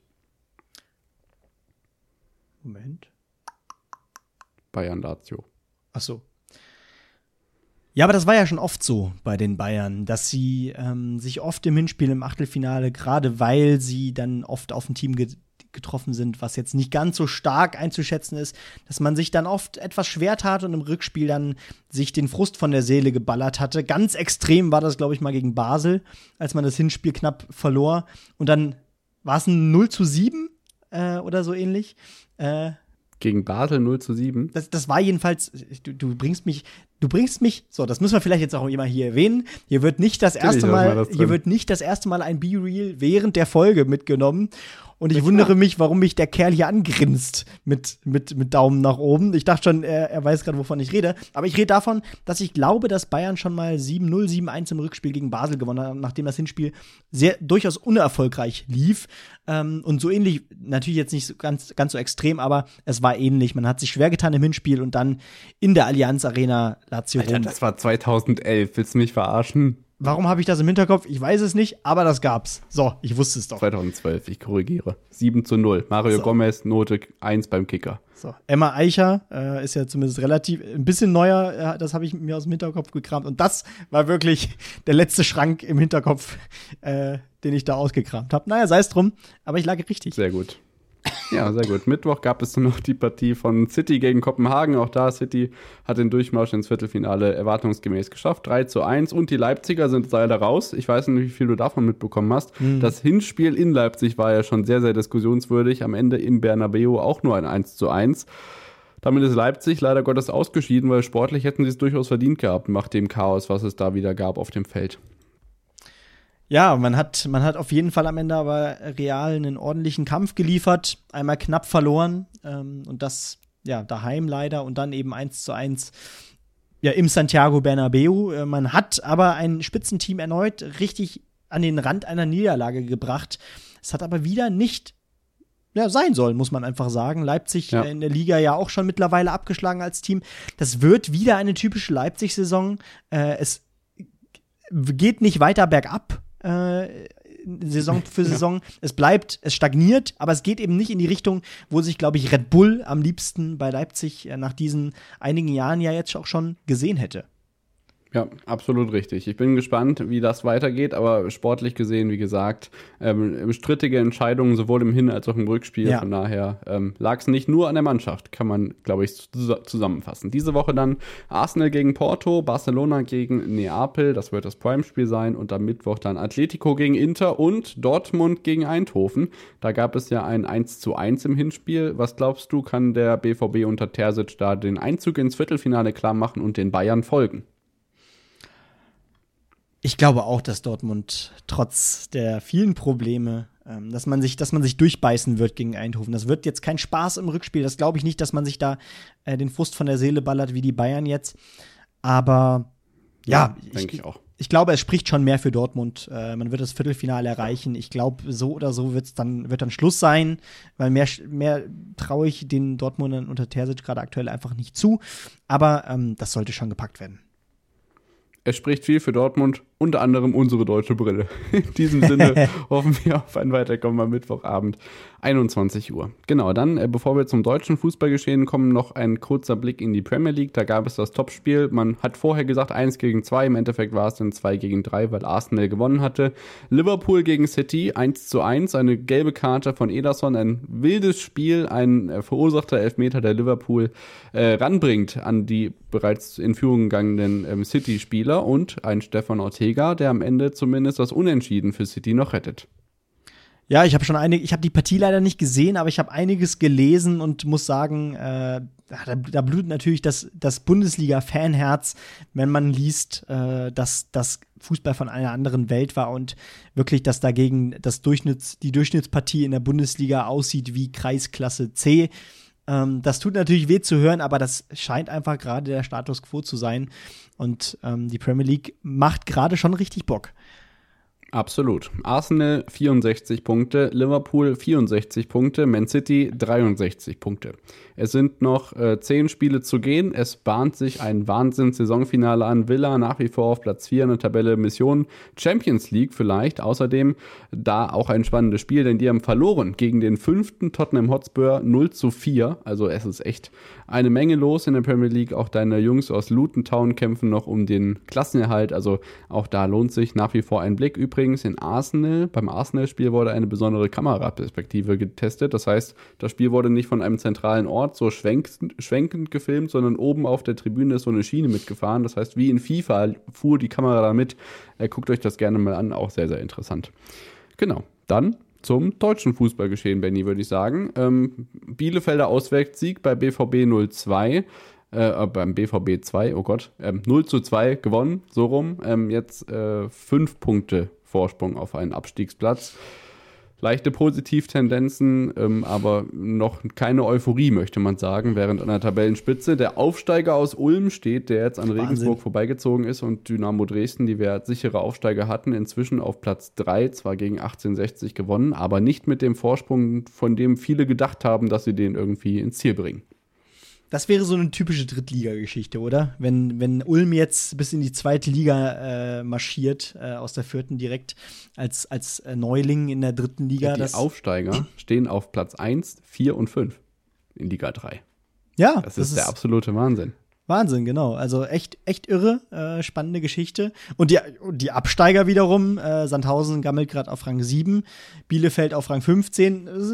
Moment. Bayern-Lazio. Ach so. Ja, aber das war ja schon oft so bei den Bayern, dass sie ähm, sich oft im Hinspiel im Achtelfinale, gerade weil sie dann oft auf ein Team get- getroffen sind, was jetzt nicht ganz so stark einzuschätzen ist, dass man sich dann oft etwas schwer tat und im Rückspiel dann sich den Frust von der Seele geballert hatte. Ganz extrem war das, glaube ich, mal gegen Basel, als man das Hinspiel knapp verlor. Und dann war es ein null zu sieben äh, oder so ähnlich. Äh, Gegen Basel null zu sieben. Das, das war jedenfalls, du, du bringst mich, du bringst mich, so, das müssen wir vielleicht jetzt auch immer hier erwähnen. Hier wird nicht das erste Mal, mal hier wird nicht das erste Mal ein Be-Real während der Folge mitgenommen. Und ich wundere mich, warum mich der Kerl hier angrinst mit, mit, mit Daumen nach oben. Ich dachte schon, er, er weiß gerade, wovon ich rede. Aber ich rede davon, dass ich glaube, dass Bayern schon mal sieben null, sieben eins im Rückspiel gegen Basel gewonnen hat, nachdem das Hinspiel sehr durchaus unerfolgreich lief. Ähm, und so ähnlich, natürlich jetzt nicht so ganz, ganz so extrem, aber es war ähnlich. Man hat sich schwer getan im Hinspiel und dann in der Allianz Arena Lazio Rom. Alter, das war zweitausendelf. Willst du mich verarschen? Warum habe ich das im Hinterkopf? Ich weiß es nicht, aber das gab's. So, ich wusste es doch. zweitausendzwölf, ich korrigiere. sieben zu null. Mario so. Gomez, Note eins beim Kicker. So. Emma Eicher äh, ist ja zumindest relativ, ein bisschen neuer, äh, das habe ich mir aus dem Hinterkopf gekramt. Und das war wirklich der letzte Schrank im Hinterkopf, äh, den ich da ausgekramt habe. Naja, sei es drum, aber ich lag richtig. Sehr gut. Ja, sehr gut. Mittwoch gab es dann noch die Partie von City gegen Kopenhagen. Auch da, City hat den Durchmarsch ins Viertelfinale erwartungsgemäß geschafft. drei zu eins. Und die Leipziger sind leider raus. Ich weiß nicht, wie viel du davon mitbekommen hast. Mhm. Das Hinspiel in Leipzig war ja schon sehr, sehr diskussionswürdig. Am Ende im Bernabeu auch nur ein eins zu eins. Damit ist Leipzig leider Gottes ausgeschieden, weil sportlich hätten sie es durchaus verdient gehabt, nach dem Chaos, was es da wieder gab auf dem Feld. Ja, man hat, man hat auf jeden Fall am Ende aber real einen ordentlichen Kampf geliefert, einmal knapp verloren ähm, und das ja daheim leider und dann eben eins zu eins ja, im Santiago Bernabeu. Äh, man hat aber ein Spitzenteam erneut richtig an den Rand einer Niederlage gebracht. Es hat aber wieder nicht ja, sein sollen, muss man einfach sagen. Leipzig ja. in der Liga ja auch schon mittlerweile abgeschlagen als Team. Das wird wieder eine typische Leipzig-Saison. Äh, es geht nicht weiter bergab. Äh, Saison für Saison. Ja. Es bleibt, es stagniert, aber es geht eben nicht in die Richtung, wo sich, glaube ich, Red Bull am liebsten bei Leipzig äh, nach diesen einigen Jahren ja jetzt auch schon gesehen hätte. Ja, absolut richtig. Ich bin gespannt, wie das weitergeht, aber sportlich gesehen, wie gesagt, ähm, strittige Entscheidungen sowohl im Hin- als auch im Rückspiel. Ja. Von daher ähm, lag es nicht nur an der Mannschaft, kann man, glaube ich, zusammenfassen. Diese Woche dann Arsenal gegen Porto, Barcelona gegen Neapel, das wird das Prime-Spiel sein, und am Mittwoch dann Atletico gegen Inter und Dortmund gegen Eindhoven. Da gab es ja ein eins zu eins im Hinspiel. Was glaubst du, kann der B V B unter Terzic da den Einzug ins Viertelfinale klar machen und den Bayern folgen? Ich glaube auch, dass Dortmund trotz der vielen Probleme, ähm, dass man sich, dass man sich durchbeißen wird gegen Eindhoven. Das wird jetzt kein Spaß im Rückspiel. Das glaube ich nicht, dass man sich da äh, den Frust von der Seele ballert wie die Bayern jetzt. Aber ja, ja denke ich auch. Ich glaube, es spricht schon mehr für Dortmund. Äh, man wird das Viertelfinale erreichen. Ich glaube, so oder so wird's dann, wird dann Schluss sein, weil mehr, mehr traue ich den Dortmundern unter Terzic gerade aktuell einfach nicht zu. Aber ähm, das sollte schon gepackt werden. Es spricht viel für Dortmund, unter anderem unsere deutsche Brille. In diesem Sinne hoffen wir auf ein Weiterkommen am Mittwochabend, einundzwanzig Uhr. Genau, dann, äh, bevor wir zum deutschen Fußballgeschehen kommen, noch ein kurzer Blick in die Premier League. Da gab es das Topspiel. Man hat vorher gesagt eins gegen zwei, im Endeffekt war es dann zwei gegen drei, weil Arsenal gewonnen hatte. Liverpool gegen City, eins zu eins, eine gelbe Karte von Ederson, ein wildes Spiel, ein äh, verursachter Elfmeter, der Liverpool äh, ranbringt an die bereits in Führung gegangenen ähm, City-Spieler und ein Stefan Ortega, der am Ende zumindest das Unentschieden für City noch rettet. Ja, ich habe schon einige, ich habe die Partie leider nicht gesehen, aber ich habe einiges gelesen und muss sagen, äh, da, da blutet natürlich das, das Bundesliga-Fanherz, wenn man liest, äh, dass das Fußball von einer anderen Welt war und wirklich, dass dagegen das Durchschnitts, die Durchschnittspartie in der Bundesliga aussieht wie Kreisklasse C. Ähm, das tut natürlich weh zu hören, aber das scheint einfach gerade der Status quo zu sein. Und ähm, die Premier League macht gerade schon richtig Bock. Absolut. Arsenal vierundsechzig Punkte, Liverpool vierundsechzig Punkte, Man City dreiundsechzig Punkte. Es sind noch äh, zehn Spiele zu gehen. Es bahnt sich ein Wahnsinns-Saisonfinale an. Villa nach wie vor auf Platz vier in der Tabelle, Mission Champions League vielleicht. Außerdem da auch ein spannendes Spiel, denn die haben verloren gegen den fünften Tottenham Hotspur null zu vier. Also es ist echt eine Menge los in der Premier League. Auch deine Jungs aus Luton Town kämpfen noch um den Klassenerhalt. Also auch da lohnt sich nach wie vor ein Blick. Übrigens in Arsenal, beim Arsenal-Spiel wurde eine besondere Kameraperspektive getestet. Das heißt, das Spiel wurde nicht von einem zentralen Ort so schwenkend, schwenkend gefilmt, sondern oben auf der Tribüne ist so eine Schiene mitgefahren. Das heißt, wie in FIFA fuhr die Kamera da mit. Äh, guckt euch das gerne mal an, auch sehr, sehr interessant. Genau, dann zum deutschen Fußballgeschehen, Benny, würde ich sagen. Ähm, Bielefelder Auswärtssieg bei B V B null zwei. Äh, beim B V B zwei, oh Gott, ähm, null zu zwei gewonnen, so rum. Ähm, jetzt äh, fünf Punkte Vorsprung auf einen Abstiegsplatz. Leichte Positivtendenzen, ähm, aber noch keine Euphorie, möchte man sagen, während an der Tabellenspitze der Aufsteiger aus Ulm steht, der jetzt an Wahnsinn. Regensburg vorbeigezogen ist, und Dynamo Dresden, die wir als sichere Aufsteiger hatten, inzwischen auf Platz drei, zwar gegen achtzehnhundertsechzig gewonnen, aber nicht mit dem Vorsprung, von dem viele gedacht haben, dass sie den irgendwie ins Ziel bringen. Das wäre so eine typische Drittliga-Geschichte, oder? Wenn, wenn Ulm jetzt bis in die zweite Liga äh, marschiert, äh, aus der vierten direkt als, als äh, Neuling in der dritten Liga. Ja, die das Aufsteiger stehen auf Platz eins, vier und fünf in Liga drei. Ja, das, das ist der absolute Wahnsinn. Wahnsinn, genau. Also echt, echt irre, äh, spannende Geschichte. Und die, die Absteiger wiederum, äh, Sandhausen gammelt gerade auf Rang sieben, Bielefeld auf Rang fünfzehn. Äh,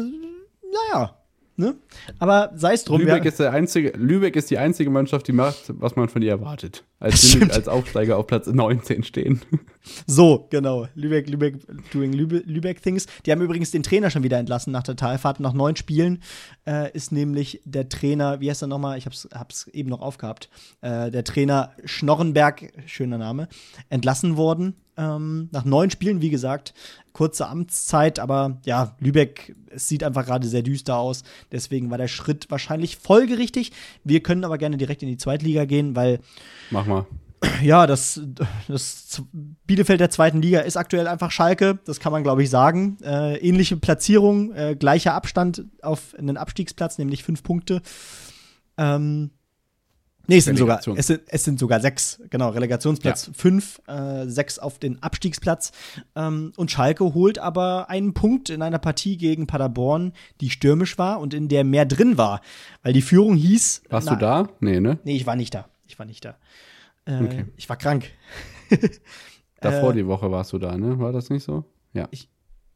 naja. Ne? Aber sei es drum. Lübeck ist, der einzige, Lübeck ist die einzige Mannschaft, die macht, was man von ihr erwartet. Als sie als Aufsteiger auf Platz neunzehn stehen. So, genau. Lübeck, Lübeck, doing Lübeck, Lübeck Things. Die haben übrigens den Trainer schon wieder entlassen nach der Talfahrt. Nach neun Spielen äh, ist nämlich der Trainer, wie heißt er nochmal? Ich hab's, hab's eben noch aufgehabt. Äh, der Trainer Schnorrenberg, schöner Name, entlassen worden. Ähm, nach neun Spielen, wie gesagt, kurze Amtszeit, aber ja, Lübeck, es sieht einfach gerade sehr düster aus. Deswegen war der Schritt wahrscheinlich folgerichtig. Wir können aber gerne direkt in die Zweitliga gehen, weil Mach mal. Ja, das, das Bielefeld der zweiten Liga ist aktuell einfach Schalke, das kann man, glaube ich, sagen. Äh, ähnliche Platzierung, äh, gleicher Abstand auf einen Abstiegsplatz, nämlich fünf Punkte. Ähm, nee, es sind, sogar, es, sind, es sind sogar sechs, genau, Relegationsplatz ja. fünf, äh, sechs auf den Abstiegsplatz. Ähm, und Schalke holt aber einen Punkt in einer Partie gegen Paderborn, die stürmisch war und in der mehr drin war, weil die Führung hieß. Warst na, du da? Nee, ne? Nee, ich war nicht da. Ich war nicht da. Äh, okay. Ich war krank. Davor äh, die Woche warst du da, ne? War das nicht so? Ja. Ich,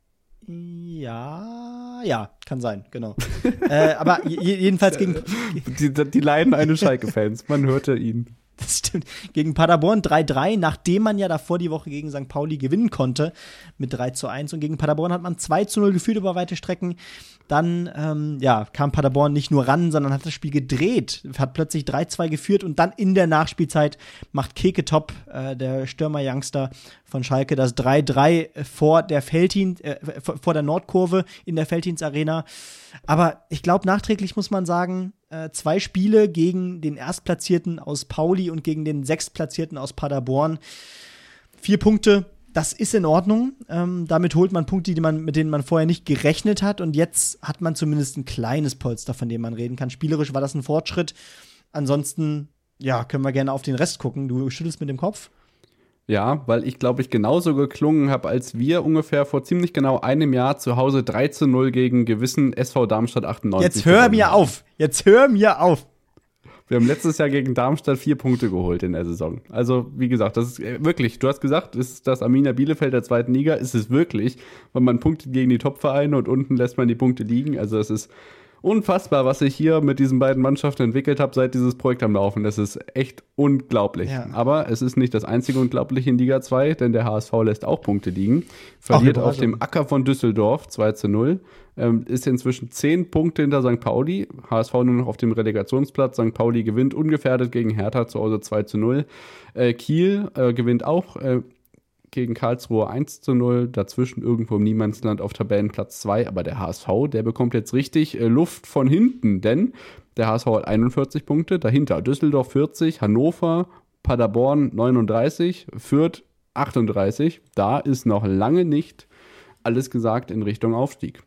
ja, ja, kann sein, genau. äh, aber je, jedenfalls gegen. Die, die leiden eine Schalke-Fans, man hörte ihn. Das stimmt. Gegen Paderborn drei drei, nachdem man ja davor die Woche gegen Sankt Pauli gewinnen konnte mit drei zu eins. Und gegen Paderborn hat man zwei zu null geführt über weite Strecken. Dann ähm, ja, kam Paderborn nicht nur ran, sondern hat das Spiel gedreht. Hat plötzlich drei zwei geführt und dann in der Nachspielzeit macht Keke Top, äh, der Stürmer-Youngster von Schalke, das drei drei vor der Veltins, äh, vor der Nordkurve in der Veltins Arena. Aber ich glaube, nachträglich muss man sagen, äh, zwei Spiele gegen den Erstplatzierten aus Pauli und gegen den Sechstplatzierten aus Paderborn. Vier Punkte, das ist in Ordnung. Ähm, damit holt man Punkte, die man, mit denen man vorher nicht gerechnet hat. Und jetzt hat man zumindest ein kleines Polster, von dem man reden kann. Spielerisch war das ein Fortschritt. Ansonsten, ja, können wir gerne auf den Rest gucken. Du schüttelst mit dem Kopf. Ja, weil ich, glaube ich, genauso geklungen habe, als wir ungefähr vor ziemlich genau einem Jahr zu Hause drei zu null gegen gewissen S V Darmstadt achtundneunzig. Jetzt hör mir auf! Jetzt hör mir auf! Wir haben letztes Jahr gegen Darmstadt vier Punkte geholt in der Saison. Also, wie gesagt, das ist wirklich, du hast gesagt, ist das Arminia Bielefeld der zweiten Liga, ist es wirklich, weil man punktet gegen die Top-Vereine und unten lässt man die Punkte liegen. Also, es ist unfassbar, was ich hier mit diesen beiden Mannschaften entwickelt habe, seit dieses Projekt am Laufen. Das ist echt unglaublich. Ja. Aber es ist nicht das einzige Unglaubliche in Liga zwei, denn der H S V lässt auch Punkte liegen. Verliert auf dem Acker von Düsseldorf zwei zu null. Ähm, ist inzwischen zehn Punkte hinter Sankt Pauli. H S V nur noch auf dem Relegationsplatz. Sankt Pauli gewinnt ungefährdet gegen Hertha zu Hause zwei zu null. Äh, Kiel äh, gewinnt auch äh, gegen Karlsruhe eins zu null, dazwischen irgendwo im Niemandsland auf Tabellenplatz zwei, aber der H S V, der bekommt jetzt richtig äh, Luft von hinten, denn der H S V hat einundvierzig Punkte, dahinter Düsseldorf vierzig, Hannover, Paderborn neununddreißig, Fürth achtunddreißig, da ist noch lange nicht alles gesagt in Richtung Aufstieg.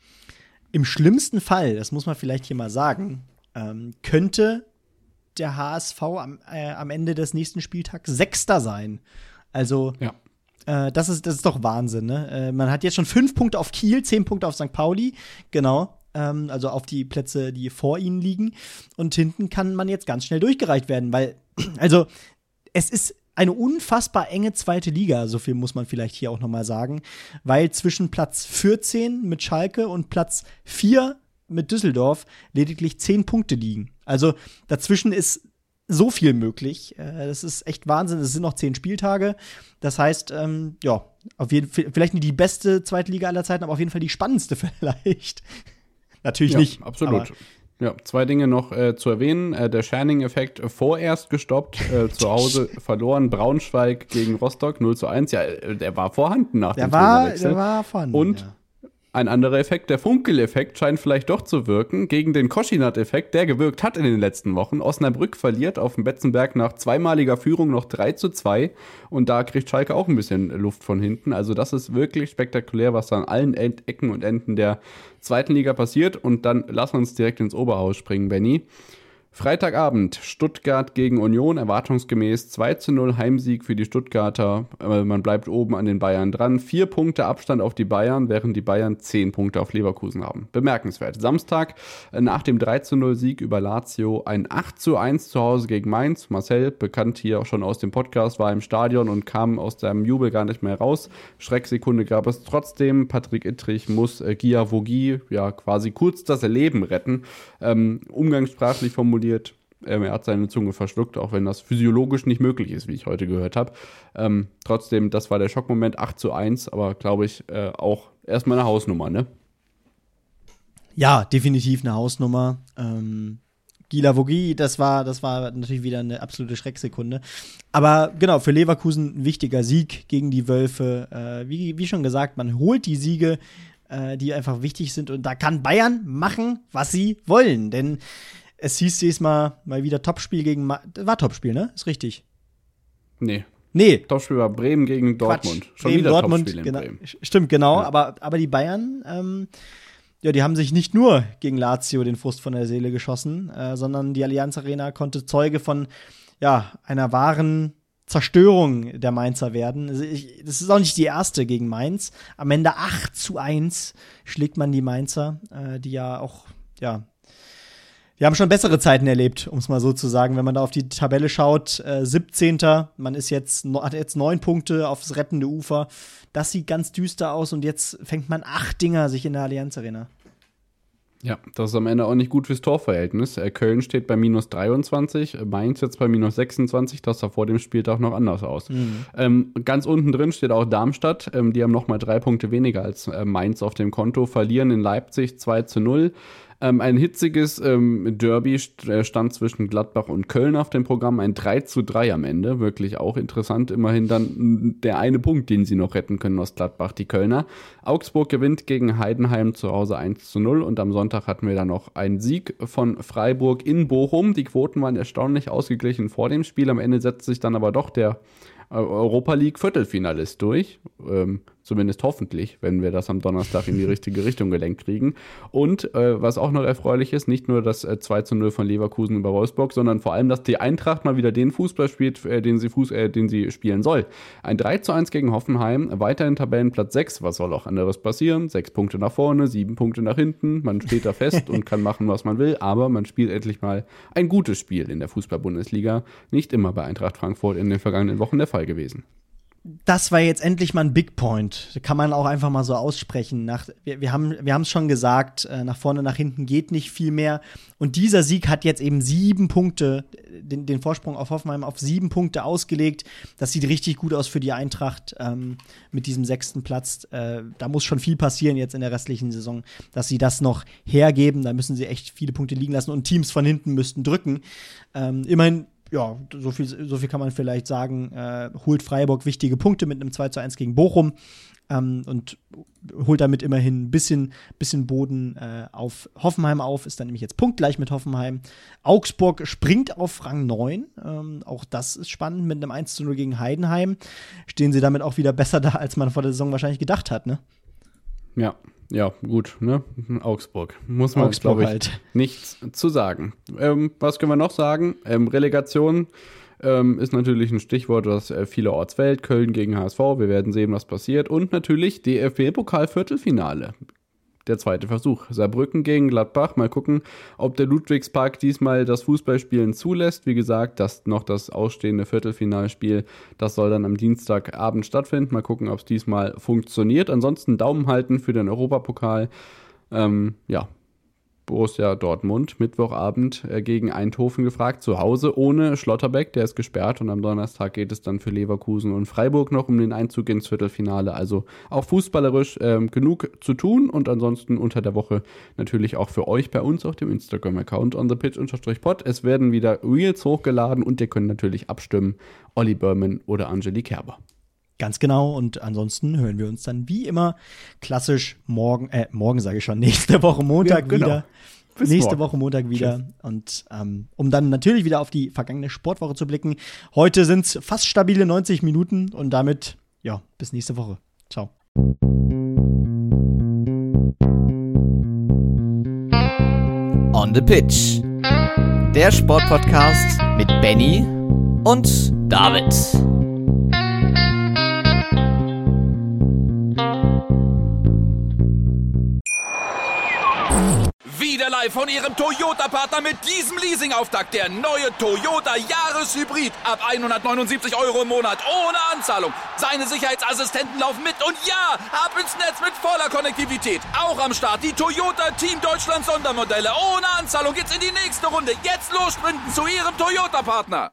Im schlimmsten Fall, das muss man vielleicht hier mal sagen, ähm, könnte der H S V am, äh, am Ende des nächsten Spieltags Sechster sein. Also ja. Äh, das ist, das ist doch Wahnsinn, ne? Äh, man hat jetzt schon fünf Punkte auf Kiel, zehn Punkte auf Sankt Pauli, genau. Ähm, also auf die Plätze, die vor ihnen liegen. Und hinten kann man jetzt ganz schnell durchgereicht werden, weil, also, es ist eine unfassbar enge zweite Liga, so viel muss man vielleicht hier auch noch mal sagen, weil zwischen Platz vierzehn mit Schalke und Platz vier mit Düsseldorf lediglich zehn Punkte liegen. Also dazwischen ist so viel möglich. Das ist echt Wahnsinn. Es sind noch zehn Spieltage. Das heißt, ähm, ja, auf jeden Fall, vielleicht nicht die beste zweite Liga aller Zeiten, aber auf jeden Fall die spannendste vielleicht. Natürlich ja, nicht. Absolut. Ja, zwei Dinge noch äh, zu erwähnen. Äh, der Scherning-Effekt vorerst gestoppt, äh, zu Hause verloren. Braunschweig gegen Rostock null zu eins. Ja, der war vorhanden nach der dem war, Trainerwechsel. Der war vorhanden, Und ja. Ein anderer Effekt, der Funkel-Effekt, scheint vielleicht doch zu wirken. Gegen den Koschinat-Effekt, der gewirkt hat in den letzten Wochen. Osnabrück verliert auf dem Betzenberg nach zweimaliger Führung noch drei zu zwei. Und da kriegt Schalke auch ein bisschen Luft von hinten. Also das ist wirklich spektakulär, was da an allen Ecken und Enden der zweiten Liga passiert. Und dann lass uns direkt ins Oberhaus springen, Benny. Freitagabend, Stuttgart gegen Union, erwartungsgemäß zwei zu null Heimsieg für die Stuttgarter. Man bleibt oben an den Bayern dran. Vier Punkte Abstand auf die Bayern, während die Bayern zehn Punkte auf Leverkusen haben. Bemerkenswert. Samstag nach dem drei zu null Sieg über Lazio ein acht zu eins zu Hause gegen Mainz. Marcel, bekannt hier auch schon aus dem Podcast, war im Stadion und kam aus seinem Jubel gar nicht mehr raus. Schrecksekunde gab es trotzdem. Patrick Ittrich muss äh, Gia Vogie ja quasi kurz das Leben retten. Ähm, umgangssprachlich formuliert. Er hat seine Zunge verschluckt, auch wenn das physiologisch nicht möglich ist, wie ich heute gehört habe. Ähm, trotzdem, das war der Schockmoment, acht zu eins, aber glaube ich äh, auch erstmal eine Hausnummer, ne? Ja, definitiv eine Hausnummer. Ähm, Gila Vogie, das war, das war natürlich wieder eine absolute Schrecksekunde. Aber genau, für Leverkusen ein wichtiger Sieg gegen die Wölfe. Äh, wie, wie schon gesagt, man holt die Siege, äh, die einfach wichtig sind. Und da kann Bayern machen, was sie wollen. Denn es hieß diesmal mal wieder Topspiel gegen Ma- war Topspiel, ne? Ist richtig. Nee. Nee. Topspiel war Bremen gegen Dortmund. Quatsch. Schon Bremen, wieder Dortmund, Topspiel in genau. Bremen. Stimmt, genau. Ja. Aber, aber die Bayern, ähm, ja, die haben sich nicht nur gegen Lazio den Frust von der Seele geschossen, äh, sondern die Allianz Arena konnte Zeuge von, ja, einer wahren Zerstörung der Mainzer werden. Also ich, das ist auch nicht die erste gegen Mainz. Am Ende acht zu eins schlägt man die Mainzer, äh, die ja auch, ja, wir haben schon bessere Zeiten erlebt, um es mal so zu sagen. Wenn man da auf die Tabelle schaut, äh, siebzehnter Man ist jetzt, hat jetzt neun Punkte aufs rettende Ufer. Das sieht ganz düster aus und jetzt fängt man acht Dinger sich in der Allianz Arena. Ja, das ist am Ende auch nicht gut fürs Torverhältnis. Äh, Köln steht bei minus dreiundzwanzig, Mainz jetzt bei minus sechsundzwanzig. Das sah vor dem Spieltag noch anders aus. Mhm. Ähm, ganz unten drin steht auch Darmstadt. Ähm, die haben noch mal drei Punkte weniger als äh, Mainz auf dem Konto. Verlieren in Leipzig zwei zu null. Ähm, ein hitziges ähm, Derby st- stand zwischen Gladbach und Köln auf dem Programm. Ein drei zu drei am Ende. Wirklich auch interessant. Immerhin dann der eine Punkt, den sie noch retten können aus Gladbach, die Kölner. Augsburg gewinnt gegen Heidenheim zu Hause eins zu null. Und am Sonntag hatten wir dann noch einen Sieg von Freiburg in Bochum. Die Quoten waren erstaunlich ausgeglichen vor dem Spiel. Am Ende setzt sich dann aber doch der Europa League Viertelfinalist durch. Ähm, zumindest hoffentlich, wenn wir das am Donnerstag in die richtige Richtung gelenkt kriegen. Und äh, was auch noch erfreulich ist, nicht nur das äh, zwei zu null von Leverkusen über Wolfsburg, sondern vor allem, dass die Eintracht mal wieder den Fußball spielt, äh, den, sie Fuß, äh, den sie spielen soll. Ein drei zu eins gegen Hoffenheim, weiterhin Tabellenplatz sechs. Was soll auch anderes passieren? Sechs Punkte nach vorne, sieben Punkte nach hinten. Man steht da fest und kann machen, was man will, aber man spielt endlich mal ein gutes Spiel in der Fußball-Bundesliga. Nicht immer bei Eintracht Frankfurt in den vergangenen Wochen der Fall gewesen. Das war jetzt endlich mal ein Big Point. Kann man auch einfach mal so aussprechen. Nach, wir, wir haben wir haben es schon gesagt, äh, nach vorne, nach hinten geht nicht viel mehr. Und dieser Sieg hat jetzt eben sieben Punkte, den, den Vorsprung auf Hoffenheim auf sieben Punkte ausgelegt. Das sieht richtig gut aus für die Eintracht ähm, mit diesem sechsten Platz. Äh, da muss schon viel passieren jetzt in der restlichen Saison, dass sie das noch hergeben. Da müssen sie echt viele Punkte liegen lassen und Teams von hinten müssten drücken. Ähm, immerhin Ja, so viel, so viel kann man vielleicht sagen, äh, holt Freiburg wichtige Punkte mit einem zwei zu eins gegen Bochum ähm, und holt damit immerhin ein bisschen, bisschen Boden äh, auf Hoffenheim auf, ist dann nämlich jetzt punktgleich mit Hoffenheim. Augsburg springt auf Rang neun, ähm, auch das ist spannend, mit einem eins zu null gegen Heidenheim. Stehen sie damit auch wieder besser da, als man vor der Saison wahrscheinlich gedacht hat, ne? Ja, ja, gut, ne? Augsburg. Muss man, glaube ich, halt nichts zu sagen. Ähm, was können wir noch sagen? Ähm, Relegation ähm, ist natürlich ein Stichwort, das äh, vielerorts fällt. Köln gegen H S V, wir werden sehen, was passiert. Und natürlich D F B-Pokal-Viertelfinale. Der zweite Versuch. Saarbrücken gegen Gladbach. Mal gucken, ob der Ludwigspark diesmal das Fußballspielen zulässt. Wie gesagt, das noch das ausstehende Viertelfinalspiel, das soll dann am Dienstagabend stattfinden. Mal gucken, ob es diesmal funktioniert. Ansonsten Daumen halten für den Europapokal. Ähm, ja, Borussia Dortmund, Mittwochabend äh, gegen Eindhoven gefragt, zu Hause ohne Schlotterbeck, der ist gesperrt, und am Donnerstag geht es dann für Leverkusen und Freiburg noch um den Einzug ins Viertelfinale, also auch fußballerisch ähm, genug zu tun, und ansonsten unter der Woche natürlich auch für euch bei uns auf dem Instagram-Account on the pitch pod. Es werden wieder Reels hochgeladen und ihr könnt natürlich abstimmen, Olli Börmann oder Angelique Kerber. Ganz genau, und ansonsten hören wir uns dann wie immer klassisch morgen, äh, morgen sage ich schon, nächste Woche Montag ja, genau. wieder. Bis nächste morgen. Woche Montag wieder. Tschüss. Und ähm, um dann natürlich wieder auf die vergangene Sportwoche zu blicken. Heute sind es fast stabile neunzig Minuten und damit, ja, bis nächste Woche. Ciao. On the Pitch. Der Sportpodcast mit Benny und David. Wieder live von Ihrem Toyota-Partner mit diesem Leasing-Auftakt. Der neue Toyota Jahreshybrid. Ab hundertneunundsiebzig Euro im Monat. Ohne Anzahlung. Seine Sicherheitsassistenten laufen mit. Und ja, ab ins Netz mit voller Konnektivität. Auch am Start die Toyota Team Deutschland Sondermodelle. Ohne Anzahlung geht's in die nächste Runde. Jetzt los sprinten zu Ihrem Toyota-Partner.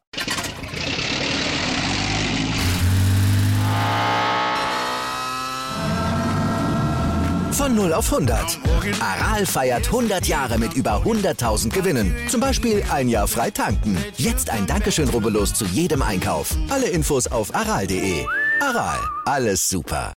Von null auf hundert. Aral feiert hundert Jahre mit über hunderttausend Gewinnen. Zum Beispiel ein Jahr frei tanken. Jetzt ein Dankeschön, rubbellos zu jedem Einkauf. Alle Infos auf aral punkt de. Aral, alles super.